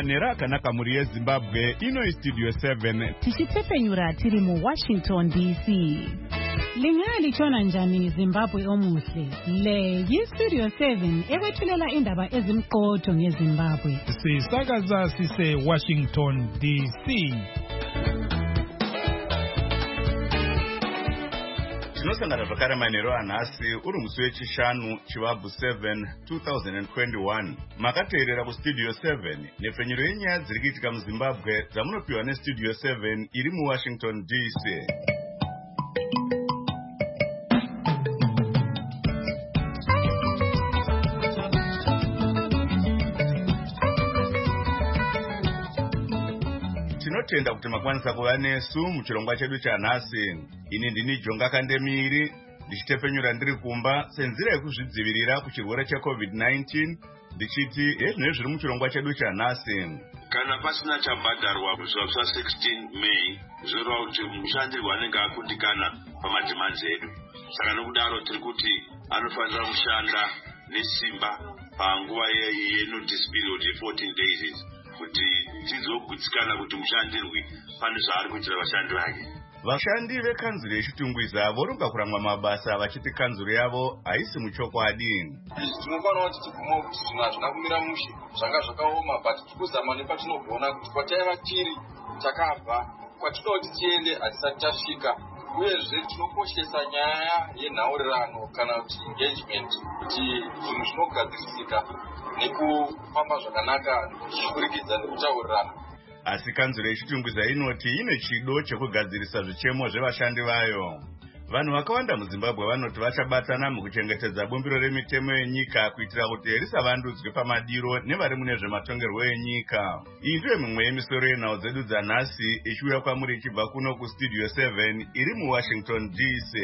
nerakanaka muri yeZimbabwe ino Studio 7 tichitepfenyura tiri mu Washington DC. Lingalichona njani Zimbabwe omuhle? Le yi-Studio 7 ekwethulela indaba ezimqotho ngeZimbabwe. Sisakaza sise Washington DC. tinosangana zvakare manheru anhasi uri musi wechishanu chivabvu 7 2021 makateerera kustudio 7 nepfenyuro yenyaya dziri kuitika muZimbabwe dzamunopiwa nestudio 7 iri muWashington DC. tinotenda kuti makwanisa kuva nesu muchirongwa chedu chanhasi. Ini ndini Jonga Kandemiri ndichitepfenyura ndiri kumba senzira yekuzvidzivirira kuchirwere cheCovid-19 ndichiti hezvinezvi zviri muchirongwa chedu chanhasi. Kana pasina chabhadharwa zuva 16 May zvoreva kuti mushandirwa anenge akundikana pamadhimanzi edu. Saka nokudaro tiri kuti anofanira kushanda nesimba panguva yenotice period ye14 days kuti tizogutsikana kuti mushandirwi pane zvaari kuitira vashandi vake. Vashandi vekanzuro yechitungwiza voronga kuramwa mabasa vachiti kanzuro yavo haisi muchokwadi. Tinofanira kuti tigume kuti zvinhu hazvina kumira mushe zvanga zvakaoma but tikuzama nepatinogona kuti kwataiva tiri takabva kwatinoti tiende hatisati tasvika. Uyezve tinokoshesa nyaya yenhaurirano kana kuti engagement kuti zvinhu zvinogadzirisika nekufamba zvakanaka zvichiburikidza nekutaurirana. Asi kanzuro yechitungwiza inoti ine chido chekugadzirisa zvichemo zvevashandi vayo. Vanhu vakawanda muZimbabwe vanoti vachabatana mukuchengetedza bumbiro remitemo yenyika kuitira kuti risavandudzwe pamadiro nevari mune zvematongerwo enyika. Iyi ndiyo mimwe yemisoro yenhau dzedu dzanhasi ichiuya kwamuri ichibva kuno kustudio 7 iri muWashington DC.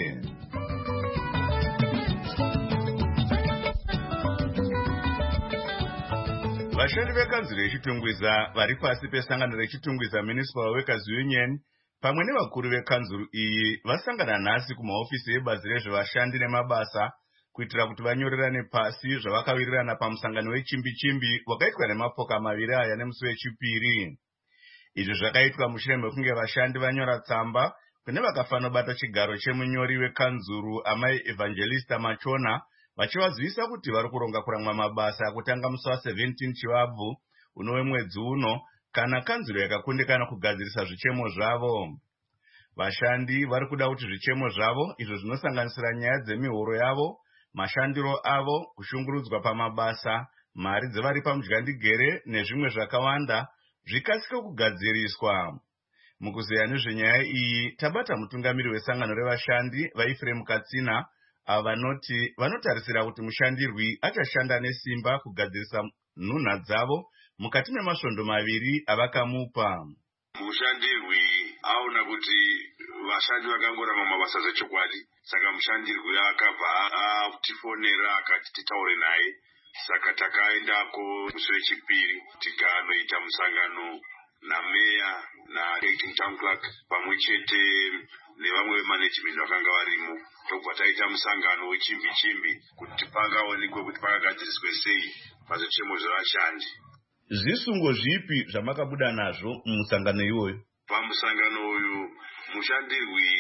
Vashandi vekanzuro yechitungwiza vari pasi pesangano rechitungwiza Municipal Workers Union pamwe nevakuru vekanzuro iyi vasangana nhasi kumahofisi ebazi rezvevashandi nemabasa kuitira kuti vanyorerane pasi zvavakawirirana pamusangano wechimbi-chimbi wakaitwa nemapoka maviri aya nemusi wechipiri. Izvi zvakaitwa mushure mekunge vashandi vanyora tsamba kune vakafanobata chigaro chemunyori wekanzuro amai Evangelista Machona vachivazivisa kuti vari kuronga kuramwa mabasa kutanga musi wa17 chivabvu unove mwedzi uno kana kanzuro yakakundikana kugadzirisa zvichemo zvavo. Vashandi vari kuda kuti zvichemo zvavo izvo zvinosanganisira nyaya dzemihoro yavo, mashandiro avo, kushungurudzwa pamabasa, mari dzevari pamudyandigere nezvimwe zvakawanda zvikasike kugadziriswa. Mukuzeya nezvenyaya iyi tabata mutungamiri wesangano revashandi vaEfrem Katsina avanoti vanotarisira kuti mushandirwi achashanda nesimba kugadzirisa nhunha dzavo mukati memasvondo maviri avakamupa. Mushandirwi aona kuti vashandi vakangorama mabasa zvechokwadi, saka mushandirwi akabva atifonera akati titaure naye. Saka takaendako musi wechipiri tikanoita musangano nameya naacting town clerk pamwe chete nevamwe vemanagement vakanga varimo. Tobva taita musangano wechimbi-chimbi kuti pangaonekwe kuti pakagadziriswe sei pazvichemo zvevashandi. Zvisungo zvipi zvamakabuda nazvo mumusangano iwoyo? Pamusangano uyu mushandirwi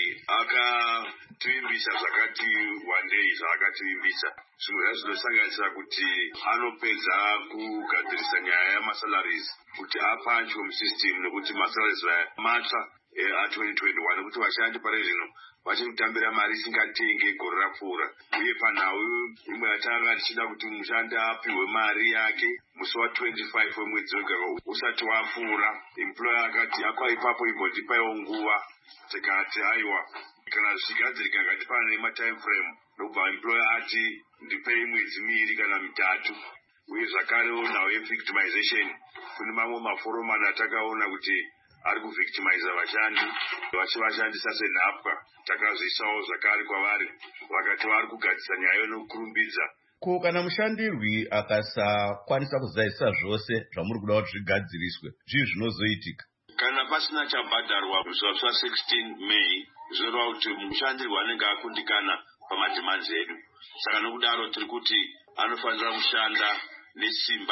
akativimbisa zvakati wandei zvaakativimbisa. Zvimwe zvacho zvinosanganisira kuti anopedza kugadzirisa nyaya yamasalaries kuti apanchwe musystem nekuti masalaries matsva a2021 nekuti vashandi pari zvino vachiri kutambira mari isingatenge gore rapfuura. Uye panhau imwe yatanga tichida kuti mushandi apihwe mari yake musi wa25 wemwedzi wega usati wapfuura. Employer akati akwa ipapo imbondipaiwo nguva. Tikati aiwa kana zvichigadzirika ngati pane nematime frame ndobva employer ati ndipei mwedzi miviri kana mitatu. Uye zvakarewo nhau yevictimization kune mamwe maforomani atakaona kuti ari kuvictimiza vashandi vachivashandisa senhapwa. Takazvisawo zvakare kwavari vakati vari kugadzisa nyaya inokurumbidza. Ko kana mushandirwi akasakwanisa kuzadzisa zvose zvamuri kuda kuti zvigadziriswe zvii zvinozoitika? Kana pasina chabhadharwa zuva 16 May zvoreva kuti mushandirwi anenge akundikana pamadhimanzi edu. Saka nokudaro tiri kuti anofanira kushanda nesimba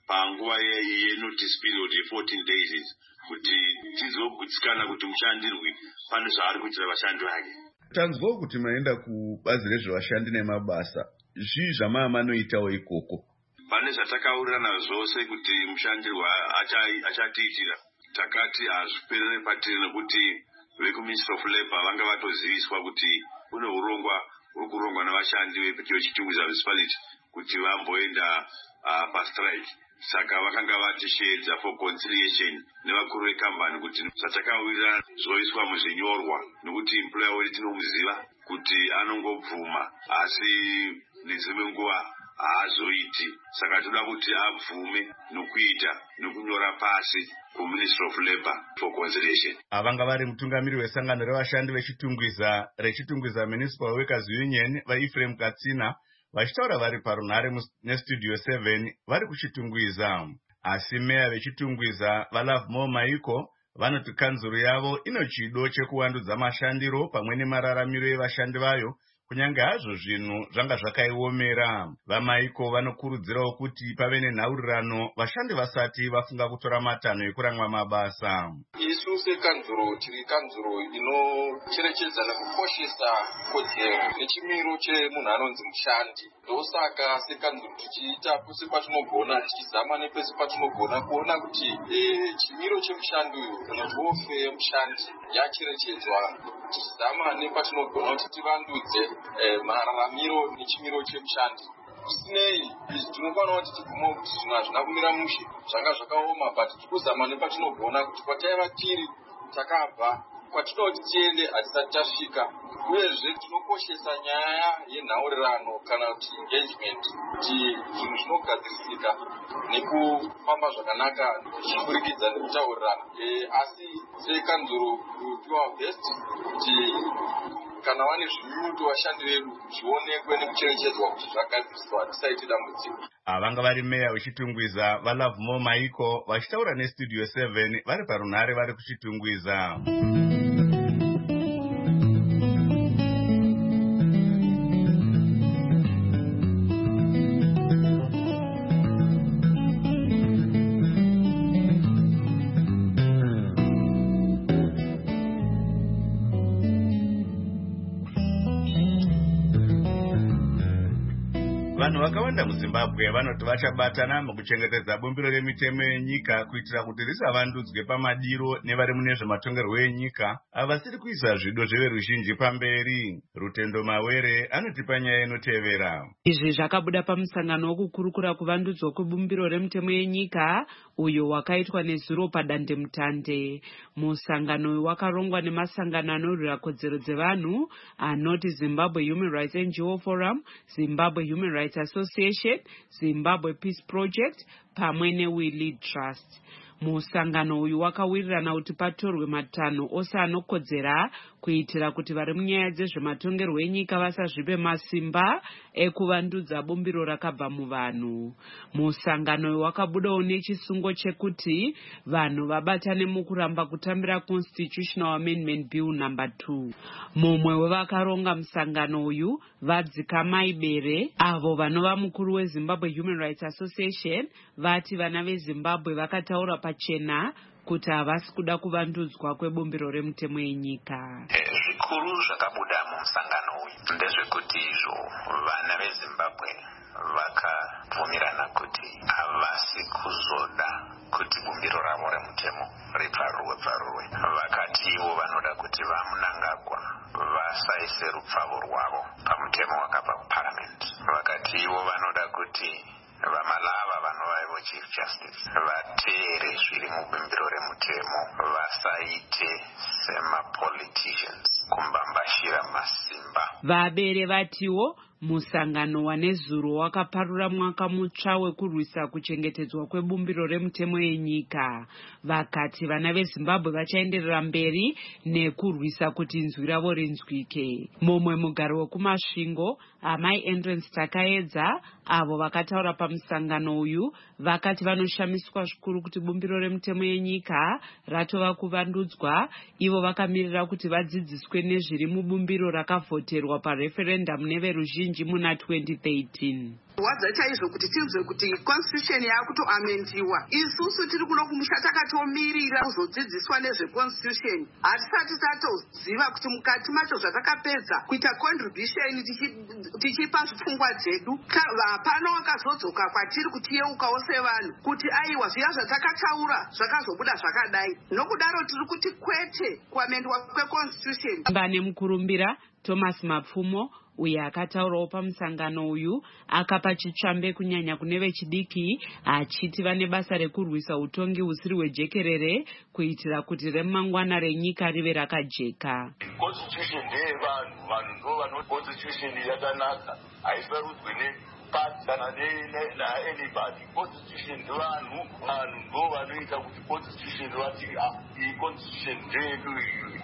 panguva yenotice period ye14 days kuti tizogutsikana kuti mushandirwi pane zvaari kuitira vashandi vake. Tanzwawo kuti maenda kubazi rezvevashandi nemabasa, zvii zvamanoitawo ikoko? Pane zvatakaurirana zvose kuti mushandirwa achatiitira. Takati hazviperere patiri nekuti vekuministry of labor vanga vatoziviswa kuti kune urongwa hurikurongwa navashandi vechitungwiza municipality kuti vamboenda pastrike. Saka vakanga vatisheedza for conciliation nevakuru vekambani kuti zvatakawira zvoiswa muzvinyorwa nekuti employer wedu tinomuziva kuti anongobvuma asi nedzimwe nguva haazoiti. Saka toda kuti abvume nokuita nokunyora pasi kuministry of labor for conciliation. Avanga vari mutungamiri wesangano revashandi rechitungwiza Municipal Workers Union vaEphraim Katsina vachitaura vari parunhare nestudio 7 vari kuchitungwiza. Asi meya vechitungwiza vaLovemore Maiko vanoti kanzuro yavo ino chido chekuvandudza mashandiro pamwe nemararamiro evashandi vayo kunyange hazvo zvinhu zvanga zvakaiomera. VaMaiko vanokurudzirawo kuti pave nenhaurirano vashandi vasati vafunga kutora matanho ekuramwa mabasa. Isu sekanzuro tiri kanzuro inocherechedza nekukoshesa kodzero nechimiro chemunhu anonzi mushandi. Ndosaka sekanzuro tichiita pose patinogona tichizama nepese patinogona kuona kuti chimiro chemushandi uyu kana bofe yemushandi yacherechedzwa, tichizama nepatinogona kuti tivandudze mararamiro nechimiro chemushandi. Isinei izvi tinofanira kuti tigume kuti zvinhu hazvina kumira mushe, zvanga zvakaoma, but tikuzama nepatinogona kuti kwataiva tiri takabva, kwatinoti tiende hatisati tasvika. Uyezve tinokoshesa nyaya yenhaurirano kana kuti engagement, kuti zvinhu zvinogadzirisika nekufamba zvakanaka zvichiburikidza nekutaurirana. Asi sekanzuro do our best kuti kana vane zvinyuto vashandi vedu zvionekwe nekucherechedzwa kuti zvagadziriswa tisaite dambudziko. Avanga vari meya vechitungwiza vaLovemore Maiko vachitaura nestudio 7 vari parunhare vari kuchitungwiza. Vanhu vakawanda muZimbabwe vanoti vachabatana mukuchengetedza bumbiro remitemo yenyika kuitira kuti risavandudzwe pamadiro nevari mune zvematongerwo enyika avasiri kuisa zvido zveveruzhinji pamberi. Rutendo Mawere anotipa nyaya inotevera. Izvi zvakabuda pamusangano wokukurukura kuvandudzwa kwebumbiro remitemo yenyika uyo wakaitwa nezuro padandemutande. Musangano uyu wakarongwa nemasangano anorwira kodzero dzevanhu anoti Zimbabwe Human Rights NGO Forum, Zimbabwe Human Rights Association, Zimbabwe Peace Project pamwe neWe Lead Trust. Musangano uyu wakawirirana kuti patorwe matanho ose anokodzera kuitira kuti vari munyaya dzezvematongerwo enyika vasazvipe masimba ekuvandudza bumbiro rakabva muvanhu. Musangano uyu wakabudawo nechisungo chekuti vanhu vabatane mukuramba kutambira Constitutional Amendment Bill No. 2. Mumwe wevakaronga musangano uyu Vadzikamai Bere, avo vanova mukuru weZimbabwe Human Rights Association, vati vana veZimbabwe vakataura pachena kuti havasi kuda kuvandudzwa kwebumbiro remitemo yenyika. Zvikuru zvakabuda mumusangano uyu ndezvekuti izvo vana veZimbabwe vakabvumirana kuti havasi kuzoda kuti bumbiro ravo remutemo ribvarurwe. Vakatiwo vanoda kuti vaMnangagwa vasaise rupfavo rwavo pamutemo wakabva kuParliament. Vakatiwo vanoda kuti vaMalava vanovaivo Chief Justice vateere zviri mubumbiro remutemo, vasaite semapoliticians kumbambashira masimba. Vabere vatiwo musangano wanezuro wakaparura mwaka mutsva wekurwisa kuchengetedzwa kwebumbiro remutemo yenyika. Vakati vana veZimbabwe vachaenderera mberi nekurwisa kuti inzwi ravo rinzwike. Mumwe mugari wekumasvingo Amai Entrance Takaedza, avo vakataura pamusangano uyu, vakati vanoshamiswa zvikuru kuti bumbiro remutemo yenyika ratova kuvandudzwa. Ivo vakamirira kuti vadzidziswe nezviri mubumbiro rakavhoterwa pareferendum neveruzhinji veruzhinji muna 2013. wadza chaizvo kuti tinzwe kuti constitution yakutoamendiwa. Isusu tiri kuno kumusha takatomirira kuzodzidziswa nezveconstitution. Hatisati tatoziva kuti mukati macho zvatakapedza kuita contribution tichipa zvipfungwa dzedu. Pano wakazodzoka kwatiri kutiyeukawo sevanhu kuti aiwa zviya zvatakataura zvakazobuda zvakadai. Nokudaro tiri kuti kwete kuamendwa kweconstitution. Mbane mukurumbira Thomas Mapfumo uye akataurawo pamusangano uyu akapa chitsvambe kunyanya kune vechidiki achiti vane basa rekurwisa utongi husiri hwejekerere kuitira kuti remangwana renyika rive rakajeka. Constitution ndeyevanhu, vanhu ndo vano constitution yakanaka, haisarudzwi nepasi kana anybody. Constitution ndevanhu, vanhu ndo vanoita kuti constitution vati iyi constitution ndeyedu iyi.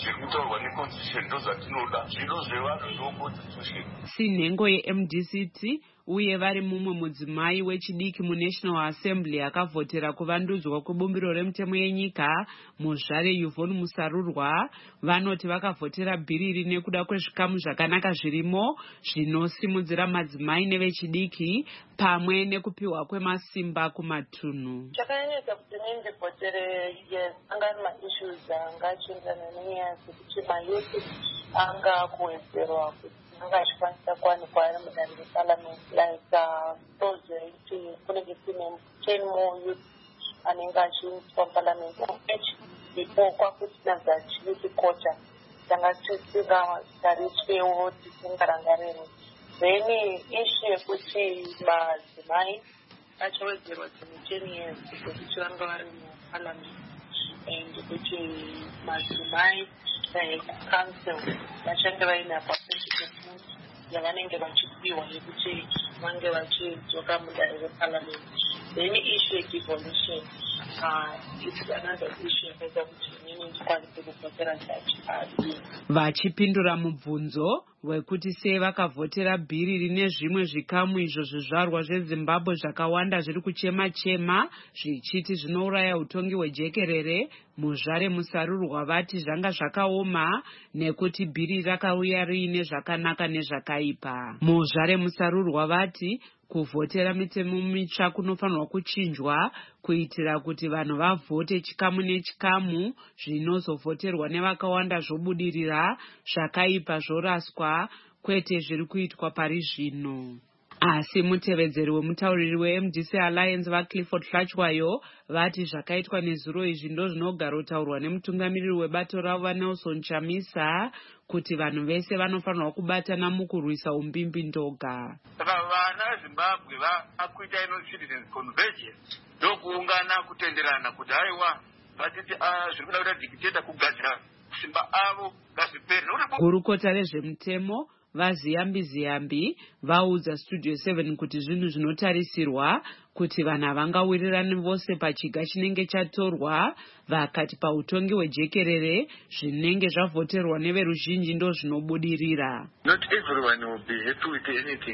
Sinhengo yeMDCT uye vari mumwe mudzimai wechidiki muNational Assembly akavhotera kuvandudzwa kwebumbiro remutemo yenyika muzvare Yvonne Musarurwa vanoti vakavhotera bhiriri nekuda kwezvikamu zvakanaka zvirimo zvinosimudzira madzimai nevechidiki pamwe nekupiwa kwemasimba kumatunhu. Chakanyanyoka kuti ndivhotere angari maissues angachienzana nenyaya dzekuti mayuthi angakuwedzerwa kuti angazvikwanisa kuwanikwa ari mudare reparliament, like kuti kunenge kune 10 more youth anenge achiiswa muparliament ndipo kwakutinanza chiyuthi quota tanga tisingataritswewo tisingarangariro. Then issue yekuti madzimai achawedzerwa dzimwe 10 years kuti vanga vari muparliament and kuti madzimai council vachange vaina percentage yavanenge vachipiwa yekuti vange vachidzoka mudare reparliament. Then issue yedevolution it's another issue yakaita kuti inini ndikwanise kuvhotera chachi. Vachipindura mubvunzo wekuti sei vakavhotera bhiri rine zvimwe zvikamu izvo zvizvarwa zveZimbabwe zvakawanda zviri kuchema-chema zvichiti zvinouraya utongi hwejekerere, muzvare Musarurwa vati zvanga zvakaoma nekuti bhiri rakauya riine zvakanaka nezvakaipa. Muzvare Musarurwa vati kuvhotera mitemo mitsva kunofanirwa kuchinjwa kuitira kuti vanhu vavhote chikamu nechikamu, zvinozovhoterwa nevakawanda zvobudirira, zvakaipa zvoraswa, kwete zviri kuitwa pari zvino. Asi mutevedzeri wemutauriri weMDC Alliance vaClifford Hlachwayo vati zvakaitwa nezuro izvi ndo zvinogara kutaurwa nemutungamiriri webato ravo vaNelson Chamisa kuti vanhu vese vanofanirwa kubatana mukurwisa umbimbi ndoga. Vana veZimbabwe vakuita citizens convergence ndokuungana kutenderana kuti haiwa vatiti zviri kuda kuita dictator kugadzira simba avo ngazvipere. Gurukota rezvemutemo vaZiyambi vaudza Studio 7 kuti zvinhu zvinotarisirwa kuti vanhu havangawirirani vose pachiga chinenge chatorwa, vakati pautongi hwejekerere zvinenge zvavhoterwa neveruzhinji ndo zvinobudirira. Not everyone will be happy with anything.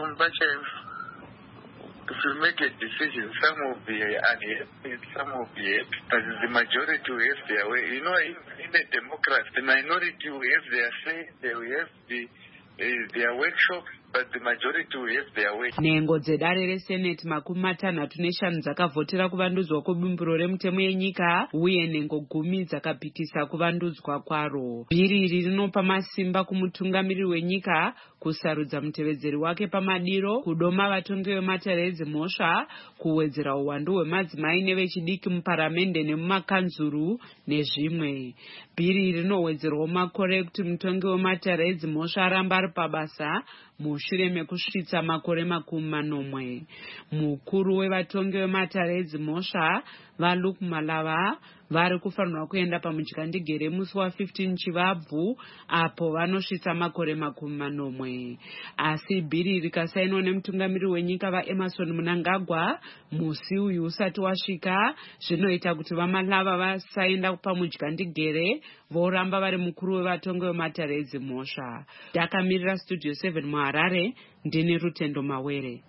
If you make a decision, some will be unhappy, some will be happy. But the majority will have their way. You know, in a democracy, the minority will have their say, they will have their workshop, but the majority will have their way. Nhengo dzedare reSenate 65 dzakavhotera kuvandudzwa kwebumbiro remutemo yenyika uye nhengo 10 dzakapikisa kuvandudzwa kwaro. Bhiri iri rinopa masimba kumutungamiriri wenyika kusarudza mutevedzeri wake pamadiro, kudoma vatongi vematare edzimhosva, kuwedzera uwandu hwemadzimai nevechidiki muparamende nemumakanzuru nezvimwe. Bhiri iri rinowedzerwawo makore ekuti mutongi wematare edzimhosva aramba ari pabasa mushure mekusvitsa makore 40. Mukuru wevatongi vematare edzimhosva vaLuke Malava vari kufanirwa kuenda pamudyandegere musi wa15 Chivabvu apo vanosvitsa makore 40. Asi bhiri rikasainwa nemutungamiriri wenyika vaEmerson Mnangagwa musi uyu usati wasvika, zvinoita kuti vaMalava vasaenda pamudyandegere voramba vari mukuru wevatongi vematare edzimhosva. Ndakamirira Studio 7 muHarare, ndini Rutendo Mawere.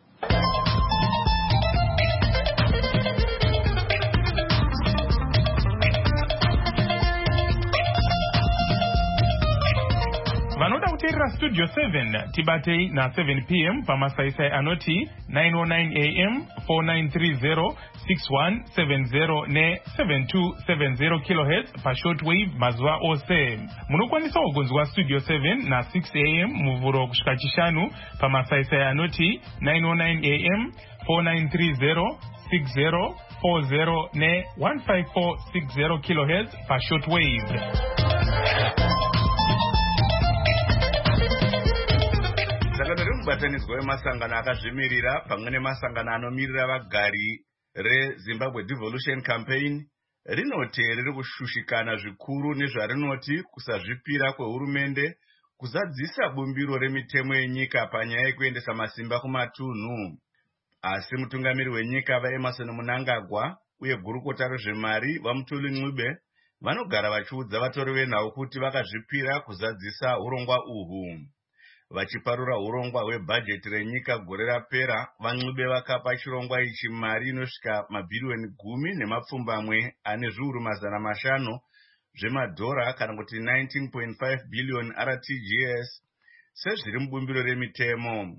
Vanoda munoteerera studio 7 tibatei na7 p.m. pamasaisai anoti 909 am 4930 6170 ne7270 kHz pashortwave mazuva ose. Munokwanisa kugonzwa studio 7 na6 am muvhuro kusvika chishanu pamasaisai anoti 909 am 4930 6040 ne15460 kHz pashortwave. sangano remubatanidzwa wemasangano akazvimirira pamwe nemasangano anomirira vagari reZimbabwe Devolution Campaign rinoti riri kushushikana zvikuru nezvarinoti kusazvipira kwehurumende kuzadzisa bumbiro remitemo yenyika panyaya yekuendesa masimba kumatunhu. Asi mutungamiri wenyika vaEmmerson Mnangagwa uye gurukota rezvemari vaMutuli Ncube vanogara vachiudza vatori venhau kuti vakazvipira kuzadzisa urongwa uhwu. Vachiparura urongwa hwebhajeti renyika gore rapera, vaNcube vakapa chirongwa ichi mari inosvika mabhiriyoni 10 ane zviuru 500 zvemadhora kana kuti 19.5 billion RTGS sezviri mubumbiro remitemo.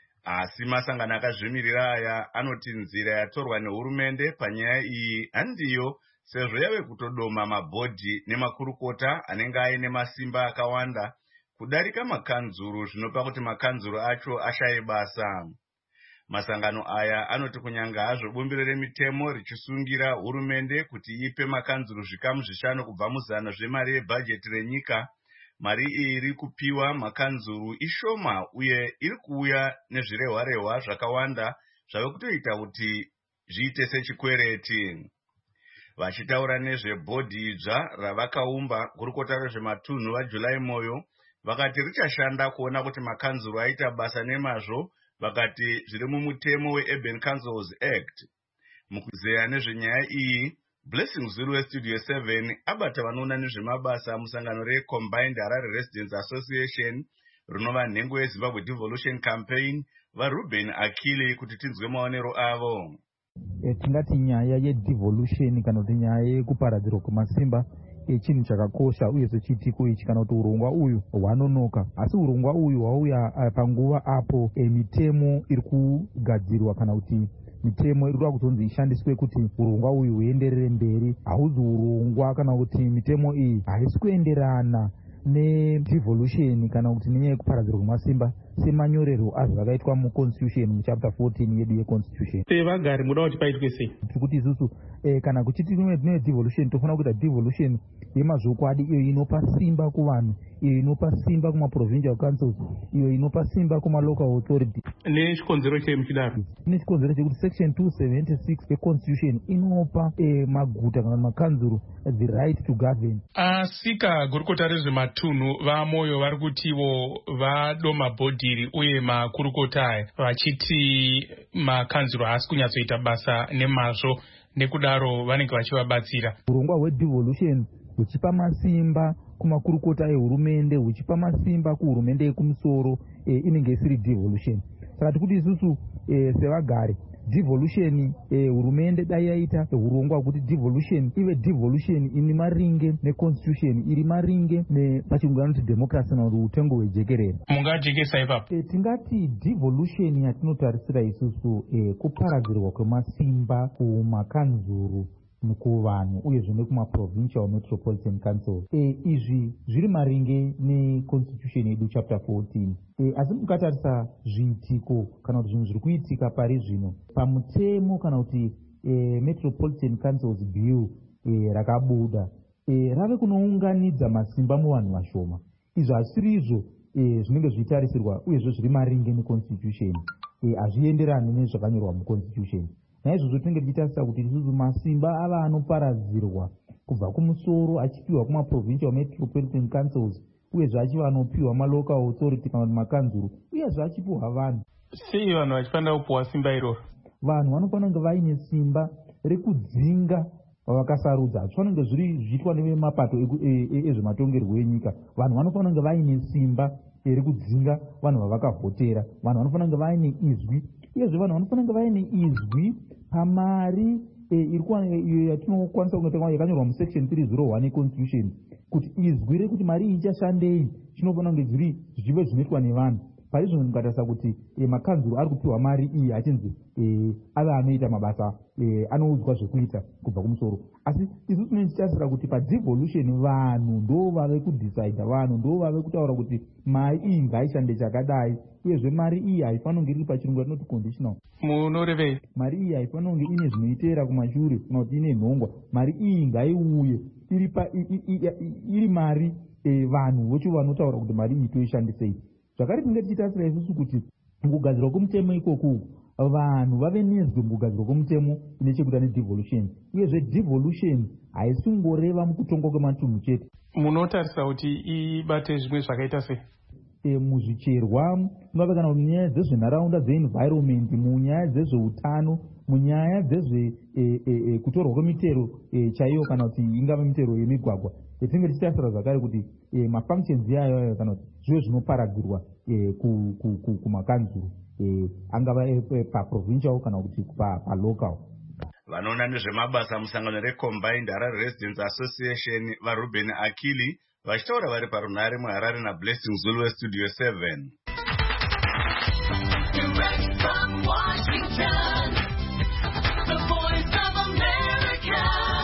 Asi masangano akazvimirira aya anoti nzira yatorwa nehurumende panyaya iyi handiyo, sezvo yave kutodoma mabhodhi nemakurukota anenge aine masimba akawanda kudarika makanzuru, zvinopa kuti makanzuru acho ashaye basa. Masangano aya anoti kunyanga hazvo bumbiro remitemo richisungira hurumende kuti ipe makanzuru zvikamu 5 kubva muzana zvemari yebhajeti renyika, mari iyi iri kupiwa makanzuru ishoma uye iri kuuya nezvirehwarehwa zvakawanda zvave kutoita kuti zviite sechikwereti. Vachitaura nezvebhodhi idzva ravakaumba, gurukota rezvematunhu vaJuly Moyo vakati richashanda kuona kuti makanzuru aita basa nemazvo, vakati zviri mumutemo weUrban Councils Act. Mukuzeya nezvenyaya iyi, Blessing Zulu weStudio 7 abata vanoona nezvemabasa musangano reCombined Harare Residents Association rinova nhengo yeZimbabwe Devolution Campaign, vaRuben Akili, kuti tinzwe maonero avo. Tingati nyaya yedevolution kana kuti nyaya yekuparadzirwa kwemasimba chinhu chakakosha uyezve chitiko ichi kana kuti urongwa uyu hwanonoka. Asi urongwa uyu hwauya panguva apo mitemo iri kugadzirwa kana kuti mitemo iri kuda kutonzi ishandiswe kuti urongwa uyu huenderere mberi. Hauzi urongwa kana kuti mitemo iyi haisi kuenderana nedevolution kana kuti nenyaya yekuparadzirwa kwemasimba semanyorerwo azvo akaitwa muconstitution muchapter 14 yedu yeconstitution. Sevagari muda kuti paitwe sei? Tikuti isusu kana kuchiti tine devolution tofanira kuita devolution yemazvokwadi, iyo inopa simba kuvanhu, iyo inopa simba kumaprovincial councils, iyo inopa simba kumalocal authority. Nechikonzero chei muchidaro? Nechikonzero chekuti section 276 yeconstitution inopa maguta kana makanzuru the right to govern. Asika gurukota rezvematunhu vaMoyo vari kutiwo vadoma bhodhiri uye makurukota aya vachiti makanzuru haasi kunyatsoita basa nemazvo, nekudaro vanenge vachivabatsira. Urongwa hwedevolution huchipa masimba kumakurukota ehurumende, huchipa masimba kuhurumende yekumusoro, inenge isiri devolution. Saka tikuti isusu sevagari devolution hurumende dai yaita urongwa hwekuti devolution ive devolution ine maringe neconstitution, iri maringe pachirungu vanoti democracy kana kuti utengo hwejekerere. Mungajekesa ipapo? Tingati devolution yatinotarisira isusu kuparadzirwa kwemasimba kumakanzuru kuvanhu uyezve nekumaprovincial metropolitan council. Izvi zviri maringe neconstitution yedu chapter 14. Asi mukatarisa zviitiko kana kuti zvinhu zviri kuitika pari zvino pamutemo kana kuti metropolitan councils bill rakabuda, rave kunounganidza masimba muvanhu vashoma. Izvo hazvisiri izvo zvinenge zvichitarisirwa uyezve zviri maringe neconstitution, hazvienderani nezvakanyorwa muconstitution. Naizvozvo tinenge tichitarisa kuti isusu masimba ava anoparadzirwa kubva kumusoro achipiwa kumaprovincial metropolitan councils uyezve achiva anopiwa malocal authority kana kuti makanzuru uyezve achipiwa vanhu. Sei vanhu vachifanira kupiwa simba iroro? Vanhu vanofanira kunge vaine simba rekudzinga vavakasarudza. Hazvifanira kunge zviri zviitwa nevemapato ezvematongerwo enyika. Vanhu vanofanira kunge vaine simba rekudzinga vanhu vavakavhotera. Vanhu vanofanira kunge vaine izwi uyezve vanhu vanofanira kunge vaine izwi pamari iyo yatinokwanisa kunge yakanyorwa musection 301 yeconstitution kuti izwi rekuti mari iyi ichashandei chinofana kunge zvichive zvinoitwa nevanhu. Paizvozvo mukatarisa kuti makanzuro ari kupiwa mari iyi achinzi ave anoita mabasa anoudzwa zvekuita kubva kumusoro. Asi isu tinotarisa kuti padevolution vanhu ndo vave kudecide, vanhu ndo vave kutaura kuti mari iyi ngaishande chakadai, uyezve mari iyi haifanira kunge iri pachirungu yatinoti conditional. Munorevei? Mari iyi haifanira kunge ine zvinoiteera kumashure kana kuti ine nhongwa. Mari iyi ngaiuye iri mari vanhu vocho vanotaura kuti mari iyi toishandisei. Zvakare tinenge tichitarisa isusu kuti mukugadzirwa kwemutemo ikoku vanhu vave nezwe mukugadzirwa kwemutemo ine chekuita nedevolution, uyezve devolution haisingoreva mukutongwa kwematunhu chete. Munotarisa kuti ibate zvimwe zvakaita sei? Muzvicherwa mungave kana munyaya dzezvenharaunda dzeenvironment, munyaya dzezveutano, munyaya dzezvekutorwa kwemitero chaiyo kana kuti ingave mitero yemigwagwa. Tinenge tichitarisa zvakare kuti mafunctions yayo kana kuti zvive zvinoparadzirwa kumakanzuro angava paprovincial kana kuti palocal. Vanoona nezvemabasa musangano recombined Harare Residents Association vaRuben Akili vachitaura vari parunhare muHarare naBlessing Zulu weStudio 7. Direct from Washington, the voice of America,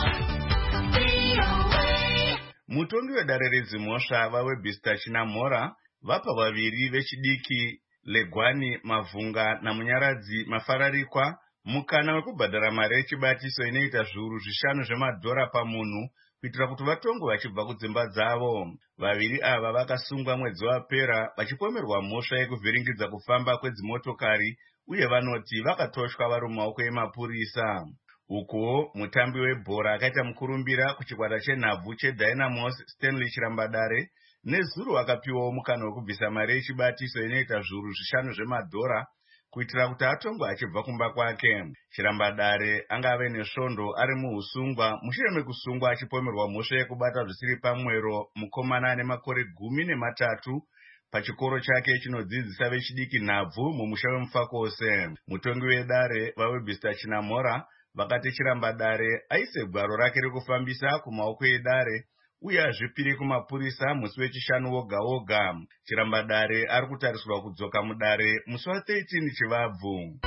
VOA. Mutongi wedare redzimhosva vaWebster Chinamora vapa vaviri vechidiki Legwani Mavhunga namunyaradzi Mafararikwa mukana wekubhadhara mari yechibatiso inoita zviuru 5 zvemadhora pamunhu kuitira kuti vatongwe vachibva kudzimba dzavo. Vaviri ava vakasungwa mwedzi wapera vachipomerwa mhosva yekuvhiringidza kufamba kwedzimotokari uye vanoti vakatoshwa vari mumaoko emapurisa. Uko mutambi webhora akaita mukurumbira kuchikwata chenhabvu cheDynamos Stanley Chirambadare nezuro akapiwawo mukana wekubvisa mari yechibatiso inoita zviuru 5 zvemadhora kuitira kuti atongwe achibva kumba kwake. Chirambadare angave nesvondo ari muusungwa mushure mekusungwa achipomerwa mhosva yekubata zvisiri pamwero mukomana ane makore 13 pachikoro chake chinodzidzisa vechidiki nhabvu mumusha weMufakose. Mutongi wedare vaWebster Chinamora vakati Chirambadare aise gwaro rake rekufambisa kumaoko edare uye azvipiri kumapurisa musi wechishanu woga woga. Chirambadare ari kutarisirwa kudzoka mudare musi wa13 Chivabvu.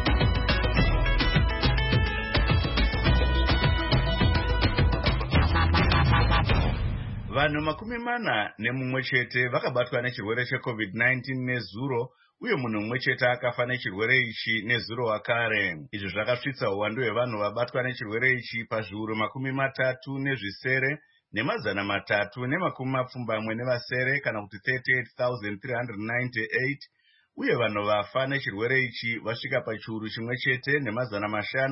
Vanhu 41 chete vakabatwa nechirwere cheCovid-19 nezuro uye munhu mumwe chete akafa nechirwere ichi nezuro wakare. Izvi zvakasvitsa uwandu hwevanhu vabatwa nechirwere ichi pazviuru 30 nemazana 370 kana kuti 38,398 uye vanhu vafa nechirwere ichi vasvika pachiuru chimwe chete nemazana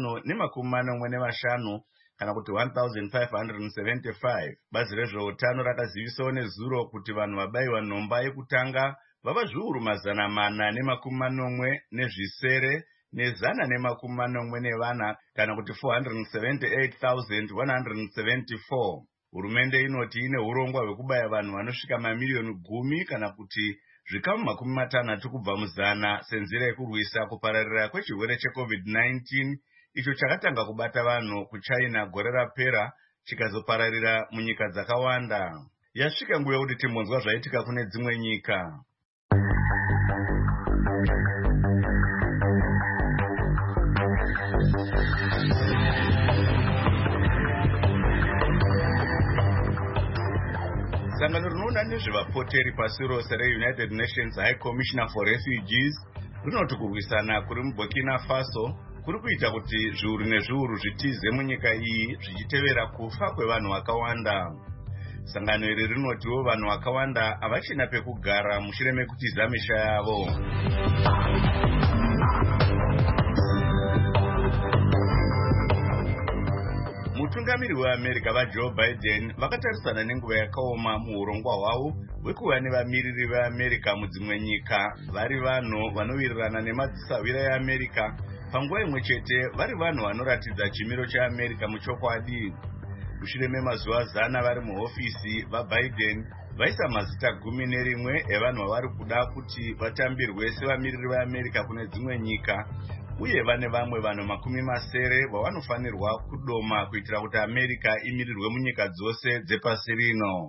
545 kana kuti 1,575. Bazi rezveutano rakazivisawo nezuro kuti vanhu vabayiwa nhomba yekutanga vava zviuru 440 nezvisere nezana ne40 kana kuti 478,174. Hurumende inoti ine urongwa hwekubaya vanhu vanosvika mamiliyoni 10 kana kuti zvikamu 60 kubva muzana senzira yekurwisa kupararira kwechirwere cheCovid-19 icho chakatanga kubata vanhu kuChina gore rapera chikazopararira munyika dzakawanda. Yasvika nguva yekuti timbonzwa zvaitika kune dzimwe nyika. Sangano rinoona nezvevapoteri pasi rose reUnited Nations High Commissioner for Refugees rinoti kurwisana kuri muBurkina Faso kuri kuita kuti zviuru nezviuru zvitize munyika iyi zvichitevera kufa kwevanhu vakawanda. Sangano iri rinotiwo vanhu vakawanda havachina pekugara mushure mekutiza misha yavo. Mutungamiri weAmerica vaJoe Biden vakatarisana nenguva yakaoma muurongwa hwavo hwekuva nevamiriri veAmerica mudzimwe nyika vari vanhu vanowirirana nemadzisawira eAmerica panguva imwe chete vari vanhu vanoratidza chimiro cheAmerica muchokwadi. Mushure memazuva 100 vari muhofisi, vaBiden vaisa mazita 11 evanhu vavari kuda kuti vatambirwe sevamiriri veAmerica kune dzimwe nyika uye vane vamwe vanhu 70 vavanofanirwa kudoma kuitira kuti America imirirwe munyika dzose dzepasi rino.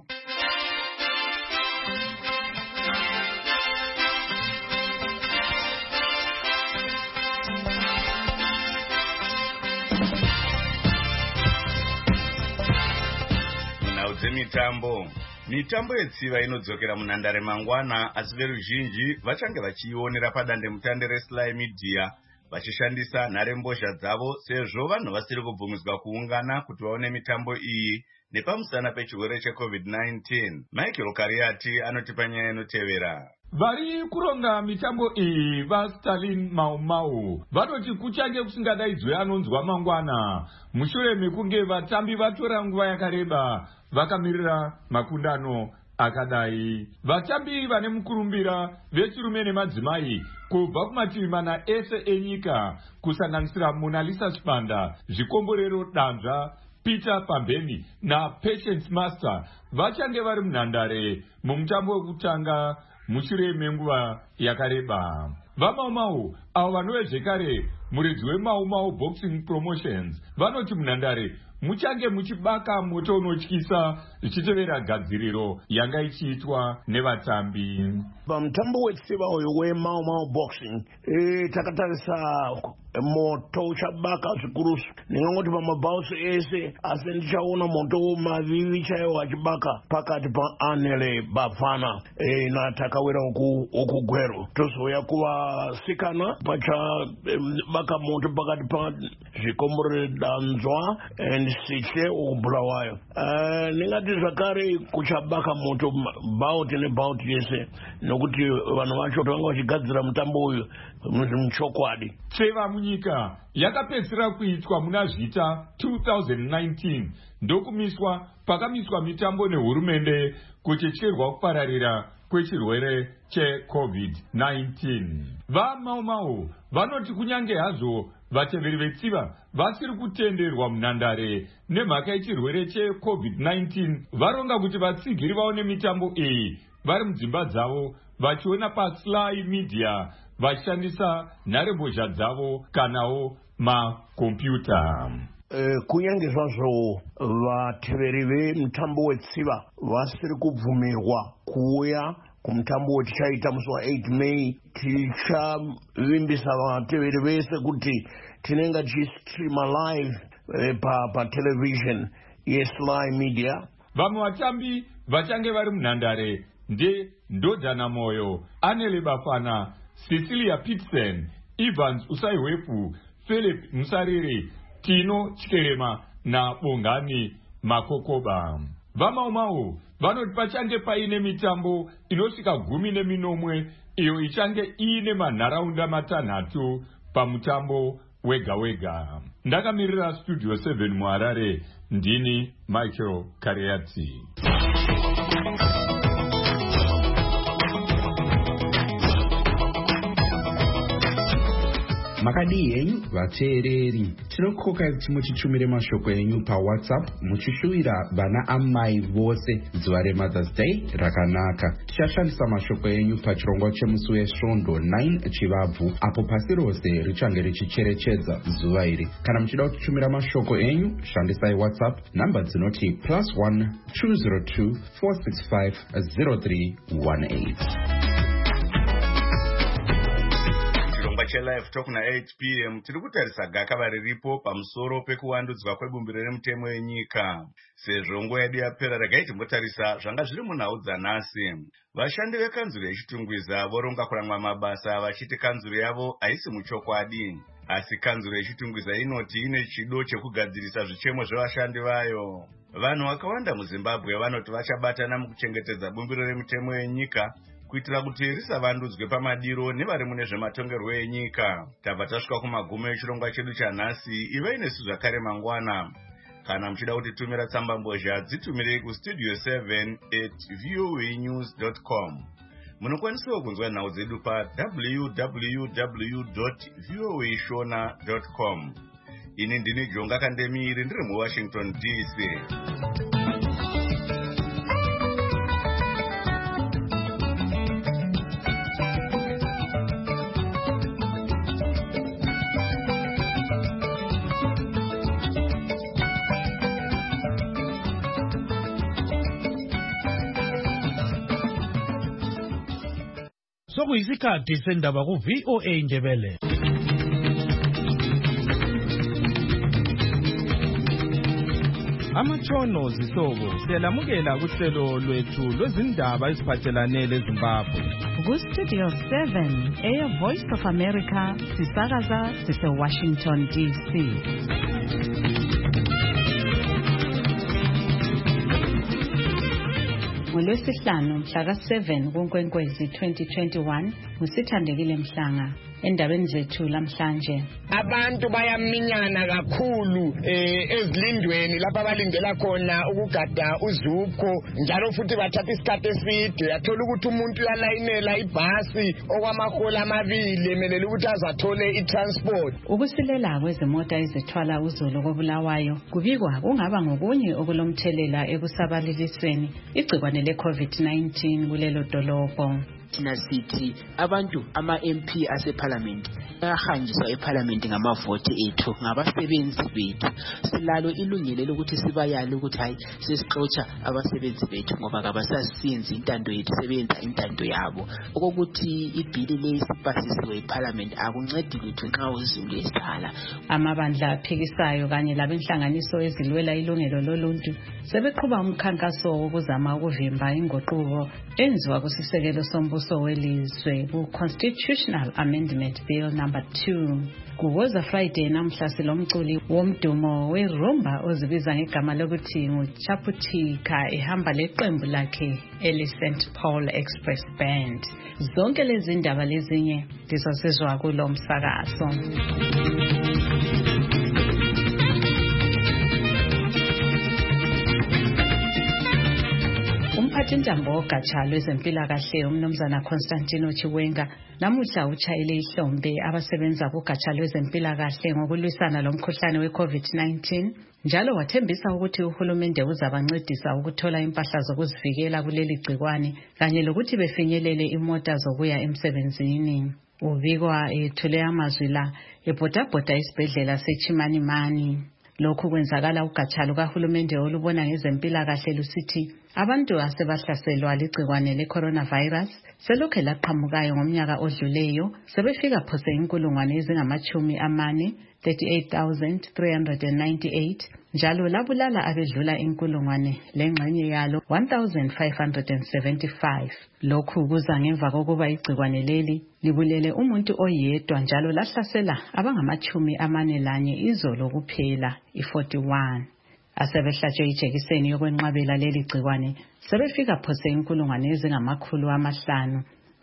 Mitambo yetsiva inodzokera munhandare mangwana, asi veruzhinji vachange vachiionera padandemutande reSly Media vachishandisa nharembozha dzavo sezvo vanhu vasiri kubvumidzwa kuungana kuti vaone mitambo iyi nepamusana pechirwere cheCovid-19. Michael Kariati anotipa nyaya inotevera. Vari kuronga mitambo iyi vaStalin Mau vanoti kuchange kusingadaidzwe anonzwa mangwana mushure mekunge vatambi vatora nguva yakareba vakamirira makundano akadai. Vatambi vane mukurumbira vechirume nemadzimai kubva kumativi mana ese enyika kusanganisira Mona Lisa Sibanda, Zvikomborero Danzva, Peter Pambeni na Patience Master vachange vari munhandare mumutambo wekutanga mushure menguva yakareba. VaMaumau avo vanove zvekare muridzi weMaumau Boxing Promotions vanoti munhandare muchange muchibaka moto unotyisa zvichitevera gadziriro yanga ichiitwa nevatambi. Pamutambo wetsiva uyu weMaumau Boxing takatarisa moto uchabaka zvikuru. Ndingangoti pamabhausi ese asi ndichaona moto mavivi chaiwo achibaka pakati paAnele Bafana naTakawira Okugwero. Tozouya kuvasikana pachabaka moto pakati paZvikomborero Danzva Sihle Okubulawayo. Ndingati zvakare kuchabaka moto bauti nebauti yese nokuti vanhu vacho vanga vachigadzira mutambo uyu muchokwadi. Tseva munyika yakapedzisira kuitwa muna Zvita 2019 ndokumiswa pakamiswa mitambo nehurumende kuchicherwa kupararira kwechirwere cheCovid-19. VaMaumau vanoti kunyange hazvo vateveri vetsiva vasiri kutenderwa munhandare nemhaka yechirwere cheCovid-19 varonga kuti vatsigiri vaone mitambo iyi vari mudzimba dzavo vachiona paSly Media vachishandisa nharembozha dzavo kanawo makombiyuta. Kunyange zvazvo vateveri vemutambo wetsiva vasiri kubvumirwa kuuya kumutambo wetichaita musi wa8 May, tichavimbisa vateveri vese kuti tinenge tichistreama live patelevision yeSly Media. Vamwe vatambi vachange vari munhandare ndodhana Moyo, Anele Bafana, Cecilia Peterson, Evans Usaiwefu, Philip Musariri, Tino Chikerema na Bongani Makokoba. VaMaumau vanoti pachange paine mitambo inosvika 19 iyo ichange iine manharaunda matanhatu pamutambo wega wega. Ndakamirira Studio 7 muHarare, ndini Michael Kariati. Makadii henyu vateereri, tinokoka kuti mutitumire mashoko enyu paWhatsApp muchishuwira vana amai vose zuva reMothers Day rakanaka. Tichashandisa mashoko enyu pachirongwa chemusi wesvondo 9 Chivabvu apo pasi rose richange richicherechedza zuva iri. Kana muchida kututumira mashoko enyu, shandisai WhatsApp namba dzinoti +1 202 465 0318. Live Talk na 8 p.m. tiri kutarisa gakava riripo pamusoro pekuwandudzwa kwebumbiro remitemo yenyika. Sezvo nguva yedu yapera regai timbotarisa zvanga zviri munhau dzanhasi. Vashandi vekanzuro yechitungwiza voronga kuramwa mabasa vachiti kanzuro yavo haisi muchokwadi. Asi kanzuro yechitungwiza inoti ine chido chekugadzirisa zvichemo zvevashandi vayo. Vanhu vakawanda muZimbabwe vanoti vachabatana mukuchengetedza bumbiro remitemo yenyika kuitira kuti risavandudzwe pamadiro nevari mune zvematongerwo enyika. Tabva tasvika kumagumo echirongwa chedu chanhasi. Ivai nesu zvakare mangwana. Kana muchida kutitumira tsambambozha dzitumirei kustudio 7@voanews.com. Munokwanisawo kunzwa nhau dzedu www.voashona.com. Ini ndini Jonga Kandemiri ndiri muWashington DC. sokuyisikhathi sendaba ku-VOA Indebele. Amatshono zihlobo siyalamukela kuhlelo lwethu lwezindaba eziphathelane leZimbabwe. Ku-Studio 7 Voice of America sisakaza sise-Washington DC. NgoLwesihlanu mhla ka-7 kuNkwenkwezi 2021 nguSithandekile Mhlanga. Endabeni zethu lamhlanje, abantu bayaminyana kakhulu ezilindweni lapha abalindela khona ukugada uZupco, njalo futhi bathatha isikhathi eside. Athola ukuthi umuntu uyalayinela ibhasi okwamahola amabili emelele ukuthi azathole itransport. Ukusilela kwezimota ezithwala uzulu kobulawayo kubikwa kungaba ngokunye okulomthelela ekusabalelisweni igcikwane le-COVID-19 kulelo dolobho. Thina sithi abantu ama-MP aseParliament ayahanjiswa eParliament ngamavote ethu, ngabasebenzi bethu. Silalo ilungelo lokuthi sibayale ukuthi hayi sesixotsha abasebenzi bethu ngoba kabasasenzi intando yethu, sebenza intando yabo. Okokuthi ibhili lesipasisiwe eParliament akuncedi lutho nxa uzulu esala. Amabandla aphikisayo kanye labenhlanganiso ezilwela ilungelo loluntu sebeqhuba umkhankaso wokuzama ukuvimba inguquko enziwa kusisekelo sombuso welizwe ku-Constitutional Amendment Bill number 2. Kuwoza Friday namhla silomculi womdumo werumba ozibiza ngegama lokuthi nguChaputika ehamba leqembu lakhe eli-St. Paul Express Band. Zonke lezi ndaba lezinye ndizosizwa kulo msakazo. Umphathintambo wogatsha lwezempilakahle umnumzana Constantino Chiwenga namuhla utshayele ihlombe abasebenza kugatsha lwezempilakahle ngokulwisana lomkhuhlane we-COVID-19, njalo wathembisa ukuthi uhulumende uzabancedisa ukuthola impahla zokuzivikela kuleli gcikwane kanye lokuthi befinyelele imota zokuya emsebenzini. Ubikwa ethule amazwi la ebhodabhoda isibhedlela seChimanimani. Lokhu kwenzakala ugatsha lukahulumende olubona ngezempilakahle lusithi abantu asebahlaselwa ligcikwane le-coronavirus selokhe laqhamukayo ngomnyaka odluleyo sebefika phose inkulungwane ezingama-40, 38,398, njalo labulala abedlula inkulungwane lengxenye yalo 1,575. Lokhu kuza ngemva kokuba igcikwane leli libulele umuntu oyedwa njalo lahlasela abangama-41 izolo kuphela, i-41. Asebehlatshwe ijekiseni yokwenqabela leli gcikwane sebefika phose inkulungwane ezingama-500,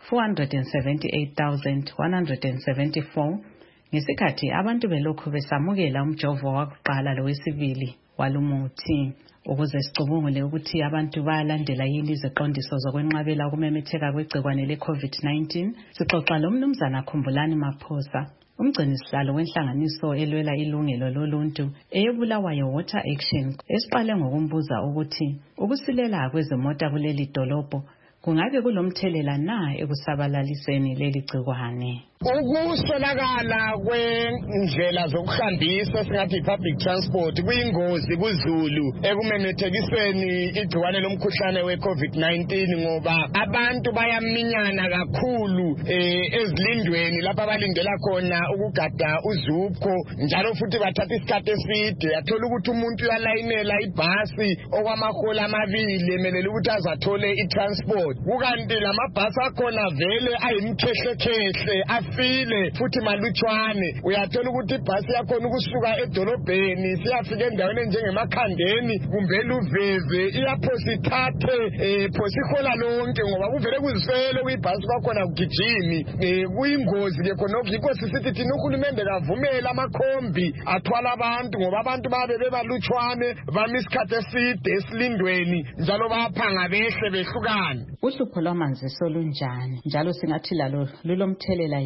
478,174, ngesikhathi abantu belokhu besamukela umjovo wakuqala lowesibili walumuthi. Ukuze sicubungule ukuthi abantu bayalandela yini iziqondiso zokwenqabela ukumemetheka kwegcikwane le-COVID-19, sixoxa lomnumzana Khumbulani Maphosa, umgcinisihlalo wenhlanganiso elwela ilungelo loluntu eyebulawayo Water Action, esiqale ngokumbuza ukuthi ukusilela kwezimota kuleli dolobho kungabe kulomthelela na ekusabalaliseni leli gcikwane. Ukusolakala kwendlela zokuhambisa singathi public transport kuyingozi kuZulu ekumemethekiseni igcikwane lomkhuhlane we-COVID-19 ngoba abantu bayaminyana kakhulu ezilindweni lapha abalindela khona ukugada uZupco, njalo futhi bathatha isikhathi eside. Athola ukuthi umuntu uyalayinela ibhasi okwamahola amabili emelele ukuthi azathole itransport, kukanti lamabhasi akhona vele ayimkhehle afile futhi malutshwane. Uyathola ukuthi ibhasi yakhona ukusuka edolobheni siyafika endaweni enjengeMakhandeni kumbe Luveze iyaphosithathe phosihola lonke ngoba kuvele kuzifele kuyibhasi kwakhona kugijimi. Kuyingozi ke khonokho, yikho sisithi thina uhulumende kavumela amakhombi athwala abantu ngoba abantu babe bebalutshwane bami isikhathi eside esilindweni njalo baphanga behle behlukane. Uhlupho lwamanzi solunjani njalo singathi lalo lulomthelela yini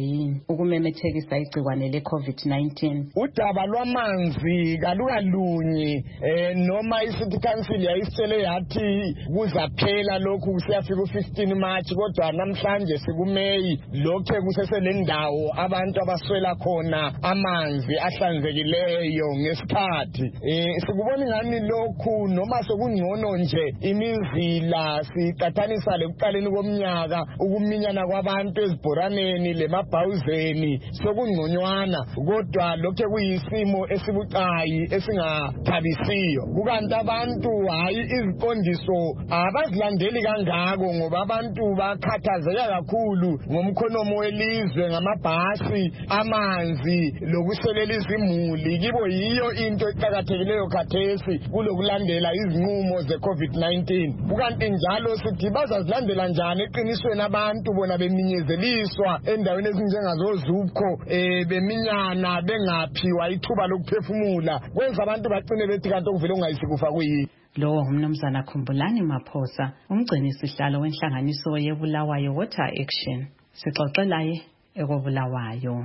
yini ukumemethekisa igcikwane le-COVID-19. Udaba lwamanzi kalukalunyi noma i-City Council yayisele yathi kuzaphela lokhu kusiyafika u-15 March kodwa namhlanje sikuMeyi lokho kuseselendawo abantu abaswela khona amanzi ahlanzekileyo ngesikhathi. Sikubona ngani lokhu noma sokungcono nje imizila siqathanisa lekuqaleni komnyaka ukuminyana kwabantu ezibhoraneni lemabhawuzeni sokungconywana kodwa lokho kuyisimo esibucayi esingathabisiyo. Kukanti abantu hayi iziqondiso abazilandeli kangako ngoba abantu bakhathazeka kakhulu ngomkhonomo welizwe ngamabhasi amanzi lokuselela izimuli kibo yiyo into eqhakathekileyo khathesi kulokulandela izinqumo ze-COVID-19. Kukanti njalo sithi bazazilandela njani eqinisweni abantu bona beminyezeliswa endaweni ezinjengazozukho beminyana bengaphiwa ithuba lokuphefumula kwenza abantu bagcine bethi kanti okuvele ungayisikufa kuyini. Lo umnumzana Khumbulani Maphosa umgcini sihlalo wenhlanganiso yeBulawayo Water Action. Sixoxelaye ekobulawayo.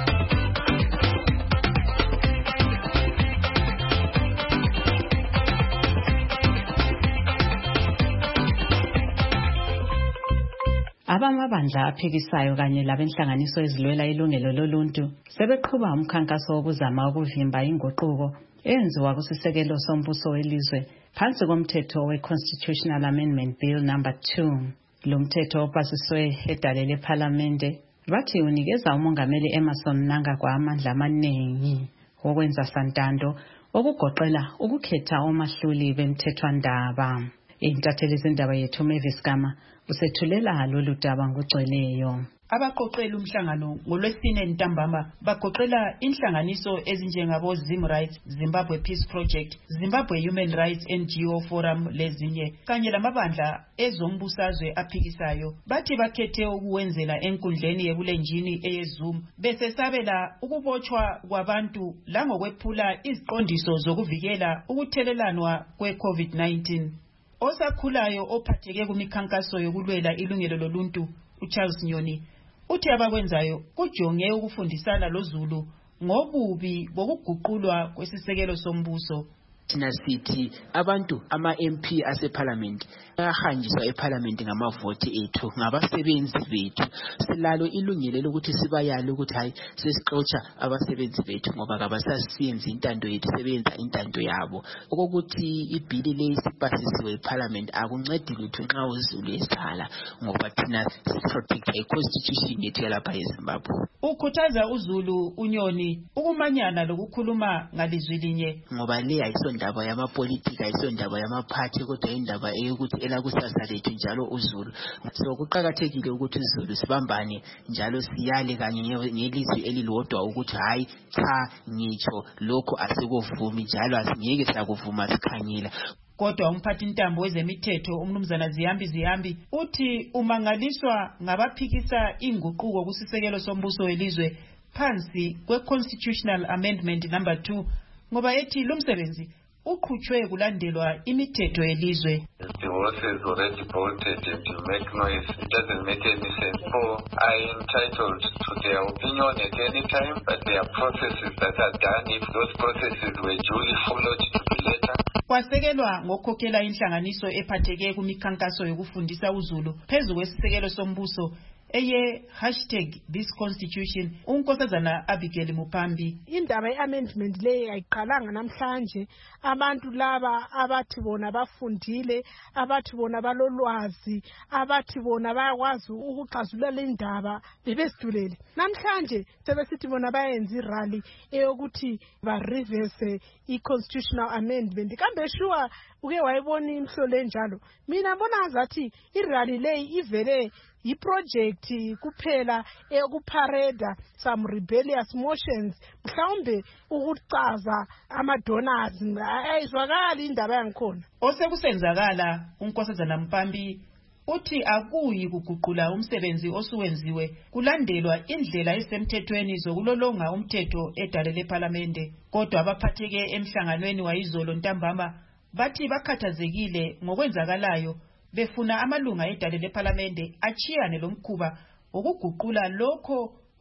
Abamabandla aphikisayo kanye labenhlanganiso ezilwela ilungelo loluntu sebeqhuba umkhankaso wokuzama ukuvimba inguquko eyenziwa kusisekelo sombuso welizwe phansi komthetho we-Constitutional Amendment Bill number 2. Lo mthetho opasiswe edale lePhalamende bathi unikeza umongameli Emmerson Mnangagwa amandla amaningi okwenza santando okugoqela ukukhetha omahluli bemthethwandaba. Intatheli zindaba yethu Mavis Gama usethulela lolu daba ngogcweleyo. Abaqoqela umhlangano ngolwesine ntambama bagoqela inhlanganiso ezinjengabo Zim Rights, Zimbabwe Peace Project, Zimbabwe Human Rights NGO Forum lezinye kanye lamabandla ezombusazwe aphikisayo. Bathi bakhethe ukuwenzela enkundleni yebulenjini eyeZoom besesabela ukubotshwa kwabantu langokwephula iziqondiso zokuvikela ukuthelelanwa kwe-COVID-19. Osakhulayo ophatheke kumikhankaso yokulwela ilungelo loluntu uCharles Nyoni uthi abakwenzayo kujonge ukufundisana loZulu ngobubi bokuguqulwa kwesisekelo sombuso. Thina sithi abantu ama-MP aseParliament ayahanjiswa eParliament ngamavoti ethu ngabasebenzi bethu. Silalo ilungelo lokuthi sibayale ukuthi hayi sesixotsha abasebenzi bethu ngoba kabasasiyenzi intando yethu sebenza intando yabo. Okokuthi ibhili lesipasisiwe eParliament akuncedi lutho nxa uZulu esikhala ngoba thina siprotect iConstitution yethu yalapha eZimbabwe. Ukhuthaza uZulu uNyoni ukumanyana lokukhuluma ngalizwi linye ngoba le ayisondaba yamapolitika ayisondaba yamaphathi kodwa indaba eyokuthi elakusasa lethu njalo uZulu. So kuqhakathekile ukuthi uZulu sibambane njalo siyale kanye ngelizwi elilodwa ukuthi hayi cha ngitsho lokho asikuvumi njalo asingeke sakuvuma sikhanyila. Kodwa umphathi intambo wezemithetho umnumzana Ziyambi uthi umangaliswa ngabaphikisa inguquko kusisekelo sombuso welizwe phansi kwe-Constitutional Amendment number 2 ngoba ethi lo msebenzi uqhutshwe kulandelwa imithetho yelizwe. The horses already bolted and you make noise. It doesn't make any sense. People are entitled to their opinion at any time, but there are processes that are done. If those processes were duly followed to be later. Kwasekelwa ngokhokhela inhlanganiso ephatheke kumikhankaso yokufundisa uZulu phezu kwesisekelo sombuso eye #ThisConstitution unkosazana Abigail Mupambi. Indaba ye-amendment le ayiqalanga namhlanje. Abantu laba abathi bona bafundile, abathi bona balolwazi, abathi bona bayakwazi ukuxazulula le ndaba bebesidulele. Namhlanje sebesithi bona bayenza irally eyokuthi ba-reverse i-constitutional amendment. Kambe sure uke wayibona imhlolo enjalo. Mina mbona ngazathi irally le ivele iproject kuphela eyokuparada some rebellious motions mhlawumbe ukucaza ama-donors ayizwakali indaba yangikhona. Osekusenzakala unkosazana Mpambi uthi akuyi kuguqula umsebenzi osuwenziwe kulandelwa indlela esemthethweni zokulolonga umthetho edale lePhalamende. Kodwa abaphatheke emhlanganweni wayizolo ntambama bathi bakhathazekile ngokwenzakalayo befuna amalunga edale lePhalamende achiyane lomkhuba ukuguqula lokho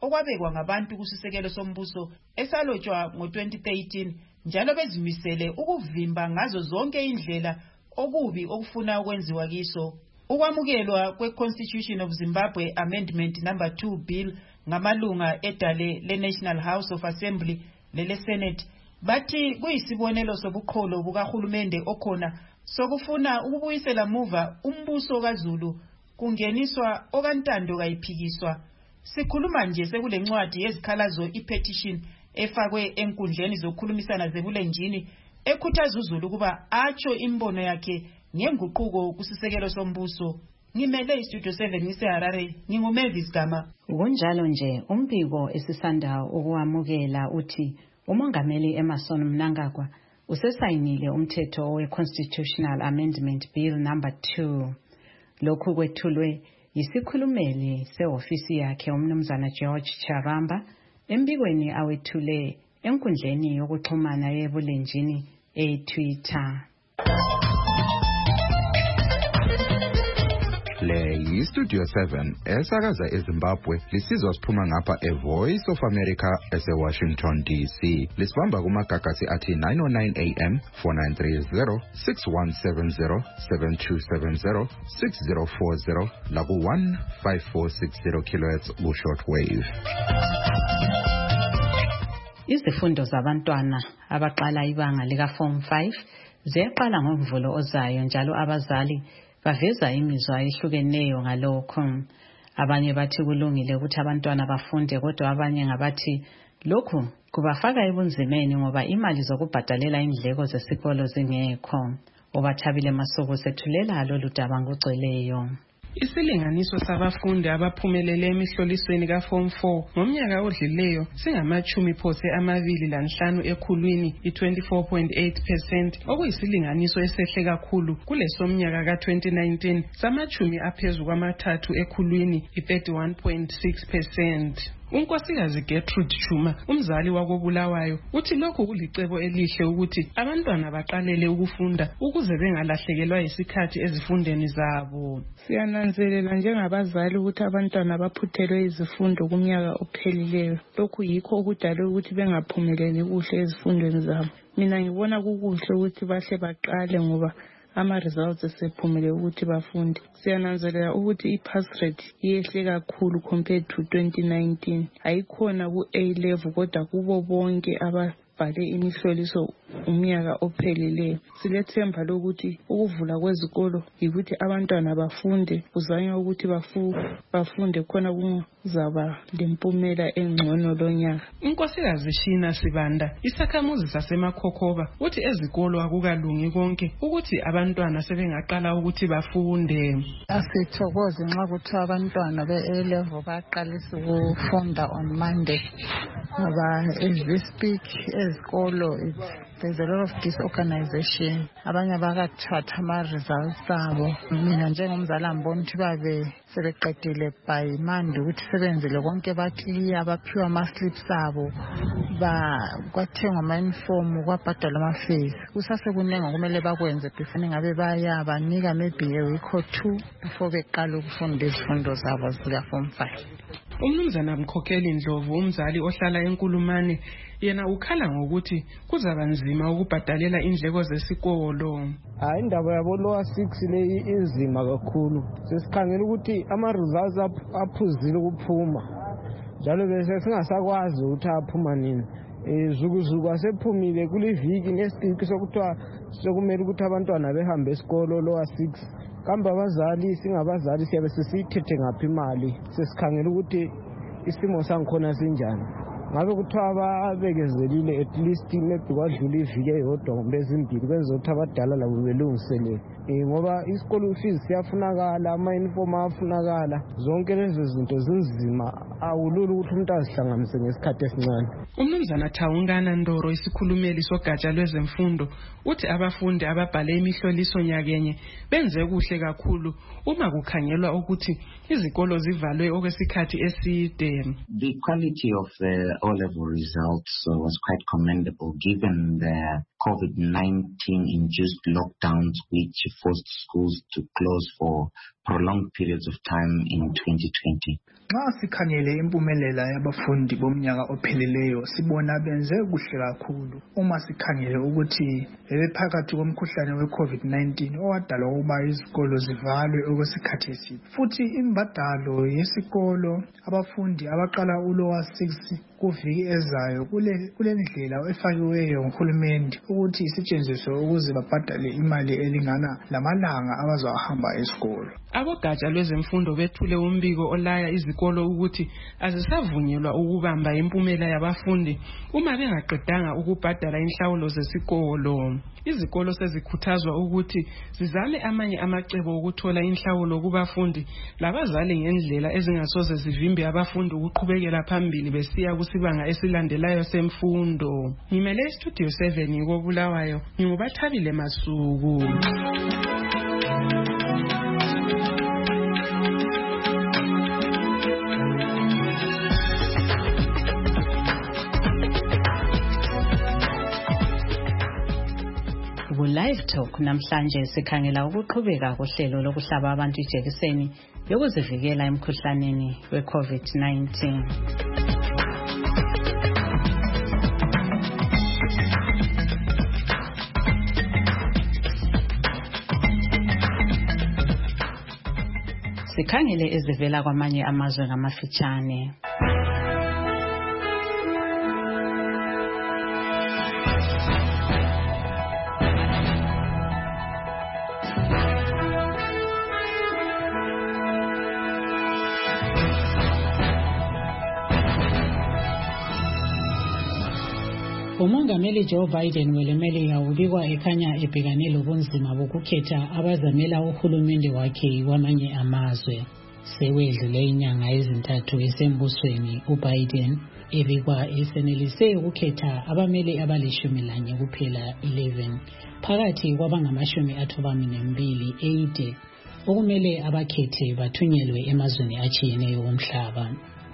okwabekwa ngabantu kusisekelo sombuso esalotshwa ngo-2013 njalo bezimisele ukuvimba ngazo zonke indlela okubi okufuna ukwenziwa kiso. Ukwamukelwa kwe-Constitution of Zimbabwe Amendment number 2 Bill ngamalunga edale le-National House of Assembly lele-Senate bathi kuyisibonelo sobuqholo bukahulumende okhona sokufuna ukubuyisela muva umbuso kaZulu kungeniswa okantando kayiphikiswa. Sikhuluma nje sekulencwadi yezikhalazo i-petition efakwe enkundleni zokukhulumisana zebulenjini ekhuthaza uZulu kuba atsho imbono yakhe ngenguquko kusisekelo sombuso. Ngimele iStudio 7 ngiseHarare, nginguMavis Gama. Kunjalo nje umbiko esisanda ukuwamukela uthi umongameli Emmerson Mnangagwa usesayinile umthetho we-Constitutional Amendment Bill number 2. Lokhu kwethulwe yisikhulumeli seofisi yakhe umnumzana George Charamba embikweni awethule enkundleni yokuxhumana yebulenjini eTwitter. Le yiStudio 7 esakaza eZimbabwe lisizwa siphuma ngapha eVoice of America eseWashington DC. Lisibamba kumagagasi athi 909 AM 4930 6170 7270 6040 laku 15460 kHz ku shortwave. Izifundo zabantwana abaqala ibanga lika Form 5 ziyaqala ngoMvulo ozayo njalo abazali baveza imizwa ehlukeneyo ngalokho. Abanye bathi kulungile ukuthi abantwana bafunde kodwa abanye ngabathi lokhu kubafaka ebunzimeni ngoba imali zokubhadalela indleko zesikolo zingekho. Obathabile Masuku sethulela lolu daba ngogcweleyo. Isilinganiso sabafundi abaphumelele emihlolisweni kaForm 4 ngomnyaka odlileyo singama-25 ekhulwini, i-24.8%, okuyisilinganiso esehle kakhulu kulesomnyaka ka-2019 sama-30 kwamathathu ekhulwini, i-31.6%. Unkosikazi Gertrude Chuma, umzali wakobulawayo, uthi lokhu kulicebo elihle ukuthi abantwana baqalele ukufunda ukuze bengalahlekelwa isikhathi ezifundeni zabo. Siyananzelela njengabazali ukuthi abantwana baphuthelwe izifundo kumnyaka ophelileyo. Lokhu yikho okudala ukuthi bengaphumeleli kuhle ezifundweni zabo. Mina ngibona kukuhle ukuthi bahle baqale ngoba ama-results esephumile ukuthi bafunde. Siyananzelela ukuthi i-pass rate yehle kakhulu compared to 2019. Ayikhona ku-A level kodwa kubo bonke ababhale imihloliso umnyaka ophelileyo. Silethemba lokuthi ukuvula kwezikolo yikuthi abantwana bafunde, kuzanywa ukuthi bafunde khona kuzaba lempumela engcono lonyaka. Unkosikazi Shina Sibanda, isakhamuzi saseMakhokhoba, uthi ezikolo akukalungi konke ukuthi abantwana sebengaqala ukuthi bafunde. Asithokoze nxa kuthi abantwana be-A level baqalisa ukufunda on Monday. Ngoba as we speak ezikolo there's a lot of disorganization. Abanye bakathatha ama-results abo. Mina njengomzali ngibona ukuthi babe sebeqedile by Monday ukuthi sebenzile konke baclear, baphiwa ama-slips abo, kwathengwa ama-uniform, kwabhadalwa ama-fees. Kusasekuningi kumele bakwenze before ngabe banika maybe a week or 2 before beqala ukufunda izifundo zabo zika-Form 5. Umnumzana Mkhokheli Ndlovu, umzali ohlala eNkulumane, yena ukhala ngokuthi kuzaba nzima ukubhadalela indleko zesikolo. Indaba yabo lower 6 le inzima kakhulu. Sesikhangela ukuthi ama-results aphuzile ukuphuma. Njalo bese singasakwazi ukuthi aphuma nini. Zukuzuku asephumile kuliviki nesitiki sokuthiwa sokumele ukuthi abantwana behambe esikolo lower 6. Kambe abazali singabazali siyabe sisithethe ngaphi imali. Sesikhangela ukuthi isimo sangikhona sinjani. Ngabe kuthiwa ababekezelile at least maybe kwadlula iviki eyodwa kumbe ezimbili kwenza ukuthi abadala labo belungiselele. Ngoba isikolo fees siyafunakala, ama-uniform afunakala, zonke lezo zinto zinzima, awulula ukuthi umuntu azihlanganise ngesikhathi esincane. Umnumzana Thawungana Ndoro, isikhulumeli sogatsha lwezemfundo, uthi abafundi ababhale imihloliso nyakenye benze kuhle kakhulu uma kukhangelwa ukuthi izikolo zivalwe okwesikhathi eside. The quality of the O-level results was quite commendable given the COVID-19 induced lockdowns which forced schools to close for prolonged periods of time in 2020. Nxa sikhangele impumelela yabafundi bomnyaka opheleleyo sibona benze kuhle kakhulu. Uma sikhangele ukuthi bebephakathi komkhuhlane we-COVID-19 owadala ukuba izikolo zivalwe okwesikhathi eside. Futhi imbadalo yesikolo abafundi abaqala ulowa 6 kuviki ezayo kulendlela efakiweyo nguhulumende ukuthi isetshenziswe ukuze babhadale imali elingana lamalanga abazawahamba esikolo. Abogatsha lwezemfundo bethule umbiko olaya izikolo ukuthi azisavunyelwa ukubamba impumela yabafundi uma bengaqedanga ukubhadala inhlawulo zesikolo. Izikolo sezikhuthazwa ukuthi zizame amanye amacebo okuthola inhlawulo kubafundi labazali ngendlela ezingasoze zivimbe abafundi ukuqhubekela phambili besiya kusibanga esilandelayo semfundo. Ngimele Studio 7 koBulawayo, nginguBathabile Masuku. Live Talk namhlanje sikhangela ukuqhubeka kohlelo lokuhlaba abantu ijekiseni yokuzivikela emkhuhlaneni we-COVID-19. Sikhangele ezivela kwamanye amazwe ngamafitshane. Umongameli Joe Biden welemelika ubikwa ekhanya ebhekane lobunzima bokukhetha abazamela uhulumende wakhe kwamanye amazwe. Sewedlule inyanga ezintathu esembusweni, uBiden ebikwa esenelise ukukhetha abameli abali-11 kuphela 11 phakathi kwabangama-92 80 okumele abakhethe bathunyelwe emazweni atshiyeneyo omhlaba.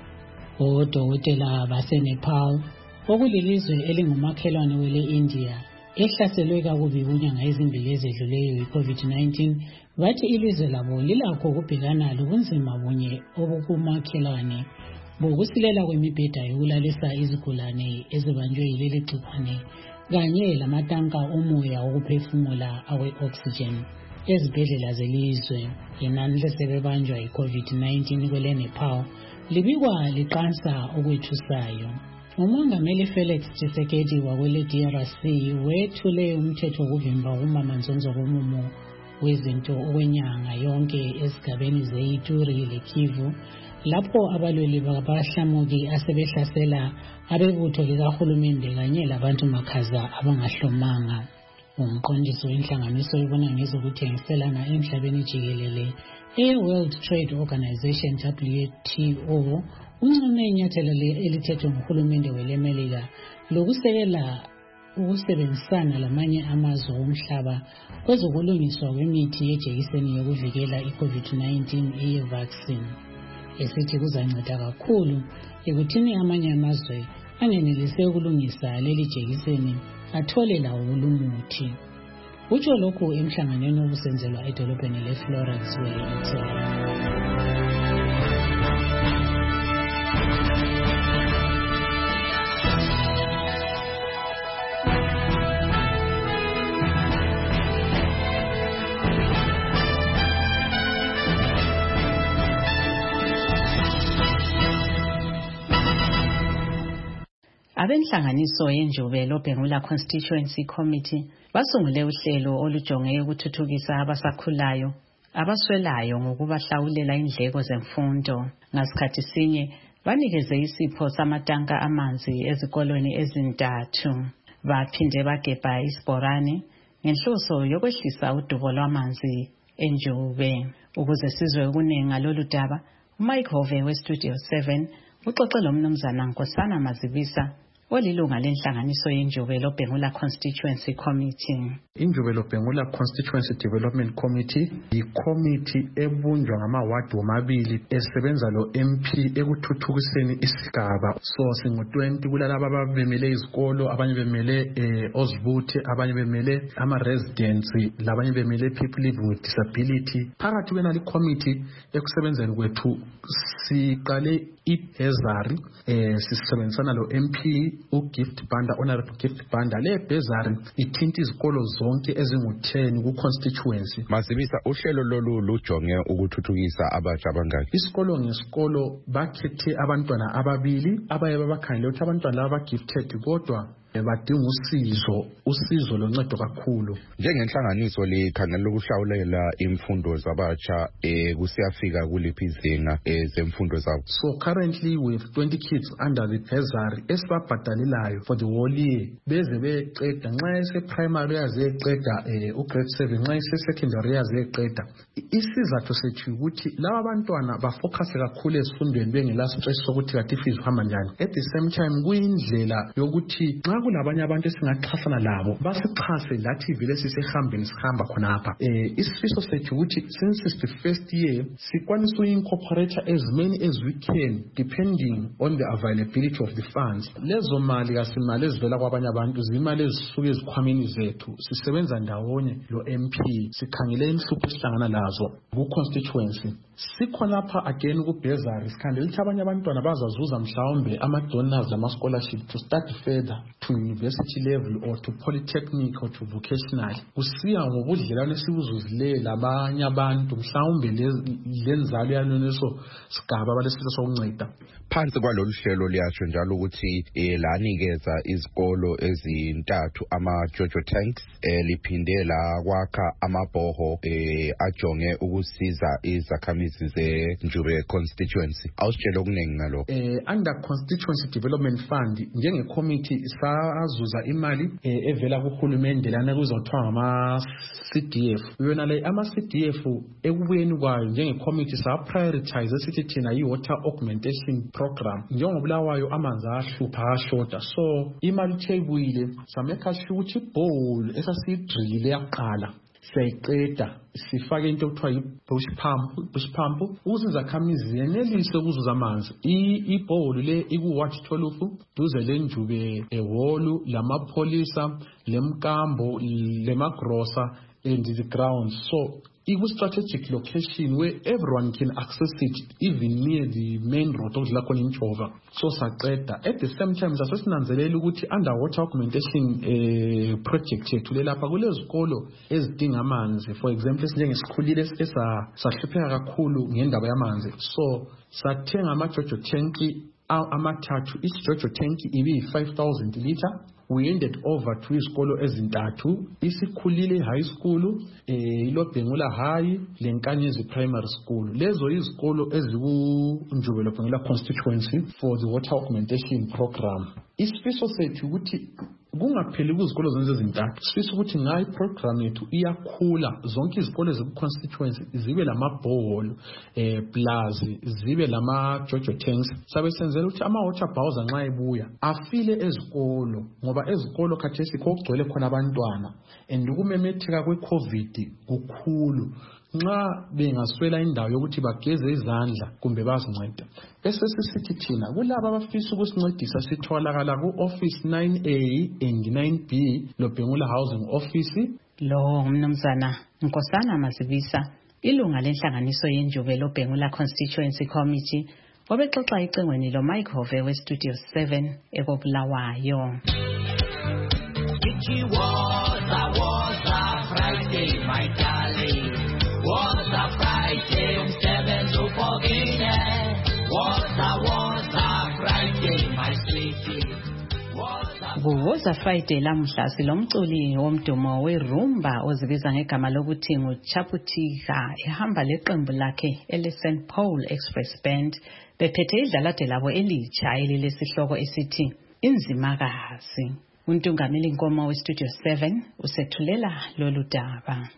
Odokotela baseNepal okulilizwe elingumakhelwane wele India ehlaselwe kakubi kunyanga ezimbili ezedluleyo yi-COVID-19 bathi ilizwe labo lilakho ukubhekana lobunzima bunye obukumakhelwane bokusilela kwemibheda yokulalisa izigulane ezibanjwe yileli gcikwane kanye lamatanka omoya wokuphefumula awe-oxygen ezibhedlela zelizwe. Inani lesebebanjwa yi-COVID-19 kwele Nepal libikwa liqansa okwethusayo. Umongameli Felix Tshisekedi wakwele DRC wethule umthetho wokuvimba ukumamanzonzo komumo wezinto okwenyanga yonke ezigabeni ze-Ituri leKivu lapho abalweli babahlamuki asebehlasela abebutho likahulumende kanye labantu makhaza abangahlomanga. Umqondisi wenhlanganiso ebona ngezokuthengiselana emhlabeni jikelele e-World Trade Organization WTO uncome inyathelo elithethwe nguhulumende welemelika lokusekela ukusebenzisana lamanye amazwe omhlaba kwezokulungiswa kwemithi yejekiseni yokuvikela i-COVID-19 eye-vaccine, esithi kuzanceda kakhulu ekuthini amanye amazwe angenelise ukulungisa leli jekiseni athole lawo lumuthi. Utsho lokhu emhlanganweni obusenzelwa edolobheni leFlorence wele-Italy. Abenhlanganiso yenjubelo Bhengula Constituency Committee basungule uhlelo olujonge ukuthuthukisa abasakhulayo abaswelayo ngokubahlawulela indleko zemfundo. Ngasikhathi sinye banikeze isipho samatanka amanzi ezikolweni ezintathu. Baphinde bagebha isibhorane ngenhloso yokwehlisa udubo lwamanzi enjube. Ukuze sizwe ukuningi ngalolu daba, uMike Hove weStudio 7 uxoxe lo mnumzana Nkosana Mazibisa olilunga lenhlanganiso yenjubelo Bhengula Constituency Committee. Injubelo Bhengula Constituency Development Committee yi-committee ebunjwa ngamawadi womabili esebenza lo MP ekuthuthukiseni isigaba. So singu-20 kulalabo ababemele izikolo, abanye bemele ozibuthe, abanye bemele ama-residents, labanye bemele people living with disability. Phakathi kwenali committee ekusebenzeni kwethu siqale ibhezari sisebenzisana lo MP uGift Banda, Honorable Gift Banda. Le bhezari ithinta izikolo zonke ezingu-10 ku-constituency. Masibisa, uhlelo lolu lujonge ukuthuthukisa abatsha abangaki? Isikolo ngesikolo bakhethe abantwana ababili abaye babakhangele ukuthi abantwana laba ba-gifted kodwa badinga usizo loncedo kakhulu. Njengenhlanganiso likhangela ukuhlawulela imfundo zabatsha kusiyafika kuliphi izinga zemfundo zabo. So currently we have 20 kids under the bursary esibabhadalelayo for the whole year. Beze beqeda nxa ese-primary yazeqeda u-grade 7, nxa ese-secondary yazeqeda. Isizathu sethu ukuthi laba bantwana bafocuse kakhulu ezifundweni bengela stress sokuthi kathi fees uhamba njani. At the same time kuyindlela yokuthi nxa kulabanye abantu esingaxhasana labo basixhase lathi vele sisehambeni sihamba khonapha. Isifiso sethu ukuthi since it's the first year sikwanisa uku-incorporate as many as we can depending on the availability of the funds. Lezo mali kasimali ezivela kwabanye abantu zimali ezisuka ezikhwameni zethu. Sisebenza ndawonye lo MP sikhangele inhlupho esihlangana lazo ku-constituency. Sikhonapha again ku-bursary sikhangele ukuthi abanye abantwana bazazuza mhlawumbe ama-donors lama-scholarship to start further to university level or to polytechnic or to vocational. Kusiya ngobudlelwane esibuzuzile labanye abantu mhlawumbe lenzalo yaleso sigaba balesifiso sokunceda. Phansi kwalolu hlelo liyasho njalo ukuthi lanikeza izikolo ezintathu ama-Jojo tanks, liphinde la kwakha amabhoho ajonge ukusiza izakhamizi zenjube constituency. Awusitshela okuningi ngalo. Under Constituency Development Fund njenge-committee sazuza imali evela kuhulumende lana kuzothiwa ngama-CDF. Yona le ama-CDF ekubuyeni kwayo njenge-committee sa-prioritize esithi thina yi-water augmentation program. Njengobulawayo amanzi ahlupha ashota, so imali theyibuyile samekha sure ukuthi bowl esasiyidrillile yaqala siyayiqeda sifake into okuthiwa yi-bush pump ukuze izakhamizi zenelise ukuzuza amanzi. Ibholu le iku-Ward 12 duze lenjube ehholu lamapholisa lemkambo lemagrosa and the grounds. So strategic location where everyone can access it, even near the main road okudlala khona intshova. So saqeda. At the same time sasesinanzelela ukuthi underwater augmentation project yethu lelapha kulezikolo ezidinga amanzi. For example esinjengesikhulile sahlupheka kakhulu ngendaba yamanzi. So sathenga ama-Jojo tanki amathathu. Each Jojo tanki ibi 5,000 liter. We ended over to izikolo ezintathu, isikhulile high school, iloBhengula high, lenkanyezi primary school. Lezo izikolo ezikunjubelo Bhengula constituency for the water augmentation program. Isifiso sethu ukuthi kungapheli kuzikolo zonke ezintathu. Sifisa ukuthi ngayi program yethu iyakhula zonke izikolo eziku-constituency zibe lamabhoholo plus zibe lama-Jojo tanks. Sabe senzela ukuthi ama-water bowser nxa ebuya afile ezikolo ngoba ezikolo khathesi kokugcwele khona abantwana and ukumemetheka kwe-COVID kukhulu. Nxa bengaswela indawo yokuthi bageze izandla kumbe bazinceda. Esesisithi thina kulabo abafisa ukusincedisa sitholakala ku-office 9A and 9B loBhengula Housing Office. Lo mnumzana Nkosana Masibisa, ilunga lenhlanganiso yenjubelo Bhengula Constituency Committee, obexoxa icengweni lo Mike Hove we-Studio 7 ekobulawayo. Was a Friday, my darling. Was a Friday, 7 to 14. Was a Friday, my sweetie. Kuwoza Friday lamhla silomculi womdumo werumba ozibiza ngegama lokuthi nguChaputika ehamba leqembu lakhe ele-St Paul Express Band bephethe idlalade labo elitsha elilesihloko esithi Inzimakazi. Untungameli Nkomo we-Studio 7 usethulela lolu daba.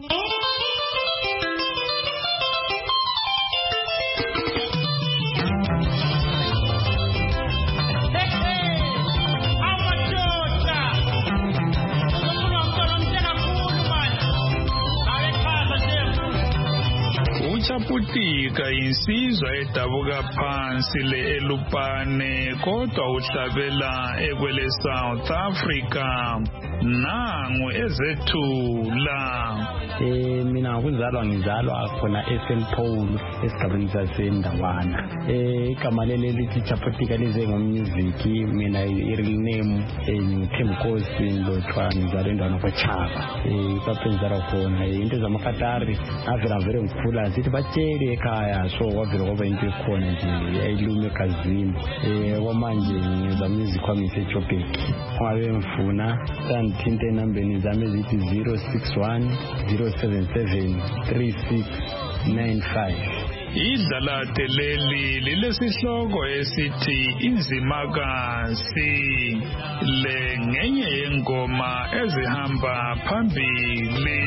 uChaputika insizwa edabuka phansi le eLupane kodwa uhlabela ekwele South Africa nangu ezethula. Mina ngizalwa khona eSt Paul esigabeni saseNdawana. Igama leli Chaputika lize ngomusic, mina i-real name ngithemkosi Ndlothwa, ngizalwa endaweni kwaChaba. Lapho ngizalwa khona into zamakatari avela vele ngikhula sithi batshele ekhaya, so kwavela kwaba into ekhona nje ayilume egazini. Kwamanje ngiyenza music wami eJoburg. Ngabe ngifuna ngithinta enambeni zami ezithi 061 077 3695. Idlalate leli lilesihloko esithi Inzimakazi, le ngenye yengoma ezihamba phambili.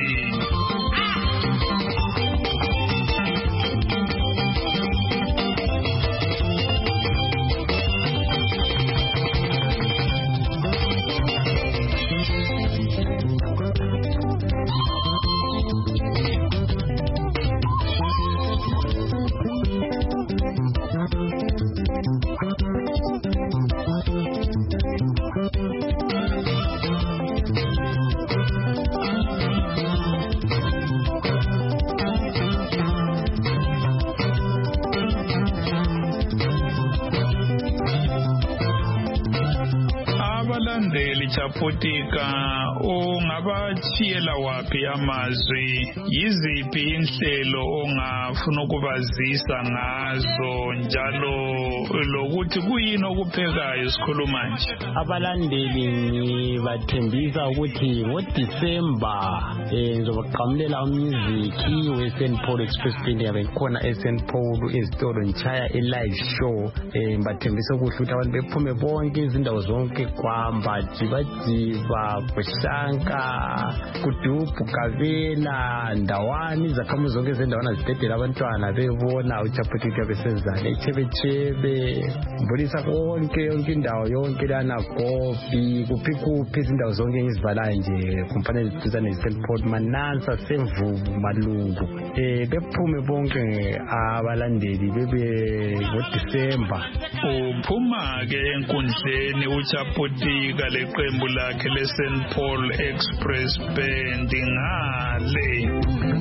Chaputika ungabachiyela waphi amazwi, yiziphi inhlelo ongafuna ukubazisa ngazo, njalo lokuthi kuyini okuphekayo sikhuluma nje? Abalandeli ngibathembisa ukuthi ngoDisemba ngizobaqhamulela umusic we-St Paul Express Band. Yabe khona eSt Paul ezitolo ngishaya live show. Ngibathembisa ukuthi abantu bephume bonke izindawo zonke, kwamba Jiba, Kushanka, Kudupu, Kavela, Ndawani, izakhamuzi zonke zendawana zidedela abantwana bebona uChaputika besenzana echebechebe, mbonisa konke indawo yonke lana Gobi, kuphi izindawo zonke engizibalayo nje kumfanele ziduza neSt Paul, Manansa, Semvubu, Malungu. Bephume bonke abalandeli bebe ngoDisemba. Uphuma ke enkundleni uChaputika leqembu lakhe leSt Paul Express Band ngale.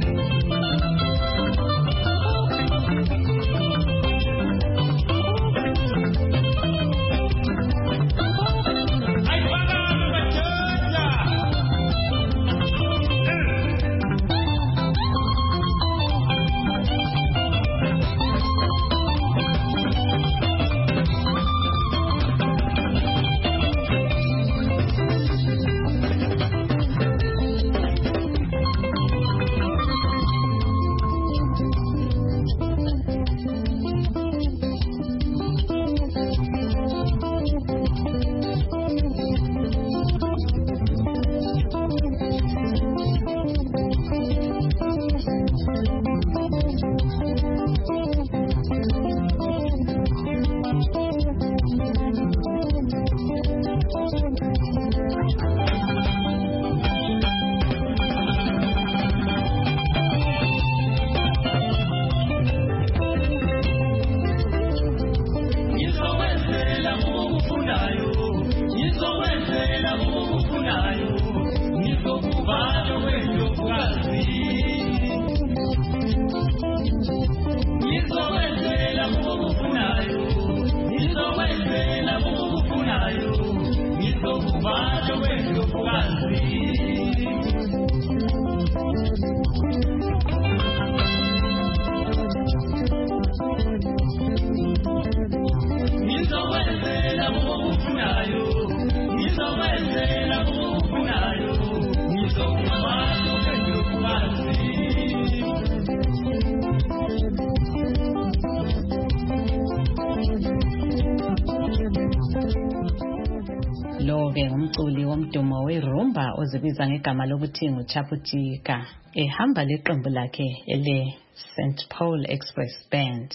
Lo-ke umculi womdumo werumba ozibiza ngegama lokuthi nguChaputika ehamba leqembu lakhe ele-St Paul Express Band.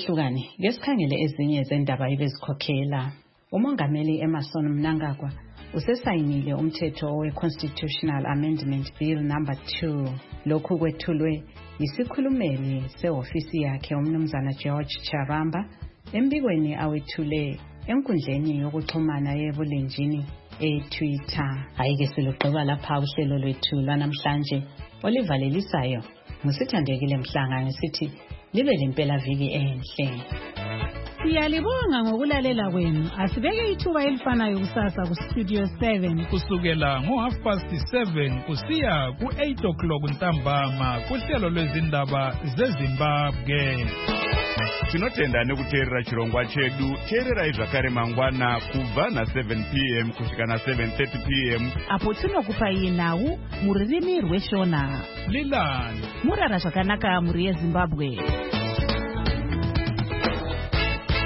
Singakehlukani, ngesikhangele ezinye zendaba ebezikhokhela. Umongameli Emmerson Mnangagwa usesayinile umthetho we-Constitutional Amendment Bill number 2. Lokhu kwethulwe yisikhulumeli sehofisi yakhe umnumzana George Charamba embikweni awethule enkundleni yokuxhumana yebulenjini eTwitter. Ayike silugqiba lapha uhlelo lwethu lanamhlanje olivalelisayo ngusithandekile Mhlanga ngisithi libe lempela viki enhle. Siyalibonga ngokulalela kwenu. Asibeke ithuba elifanayo kusasa ku Studio 7 kusukela ngo7:30 kusiya ku8 ntambama kuhlelo lwezindaba zeZimbabwe. Tinotenda nekuteerera chirongwa chedu. Teererai zvakare mangwana kubva na7 p.m. kusvika na7:30 p.m. apo tinokupa nhau muririmi rweshona. Lilani murara zvakanaka muri yeZimbabwe.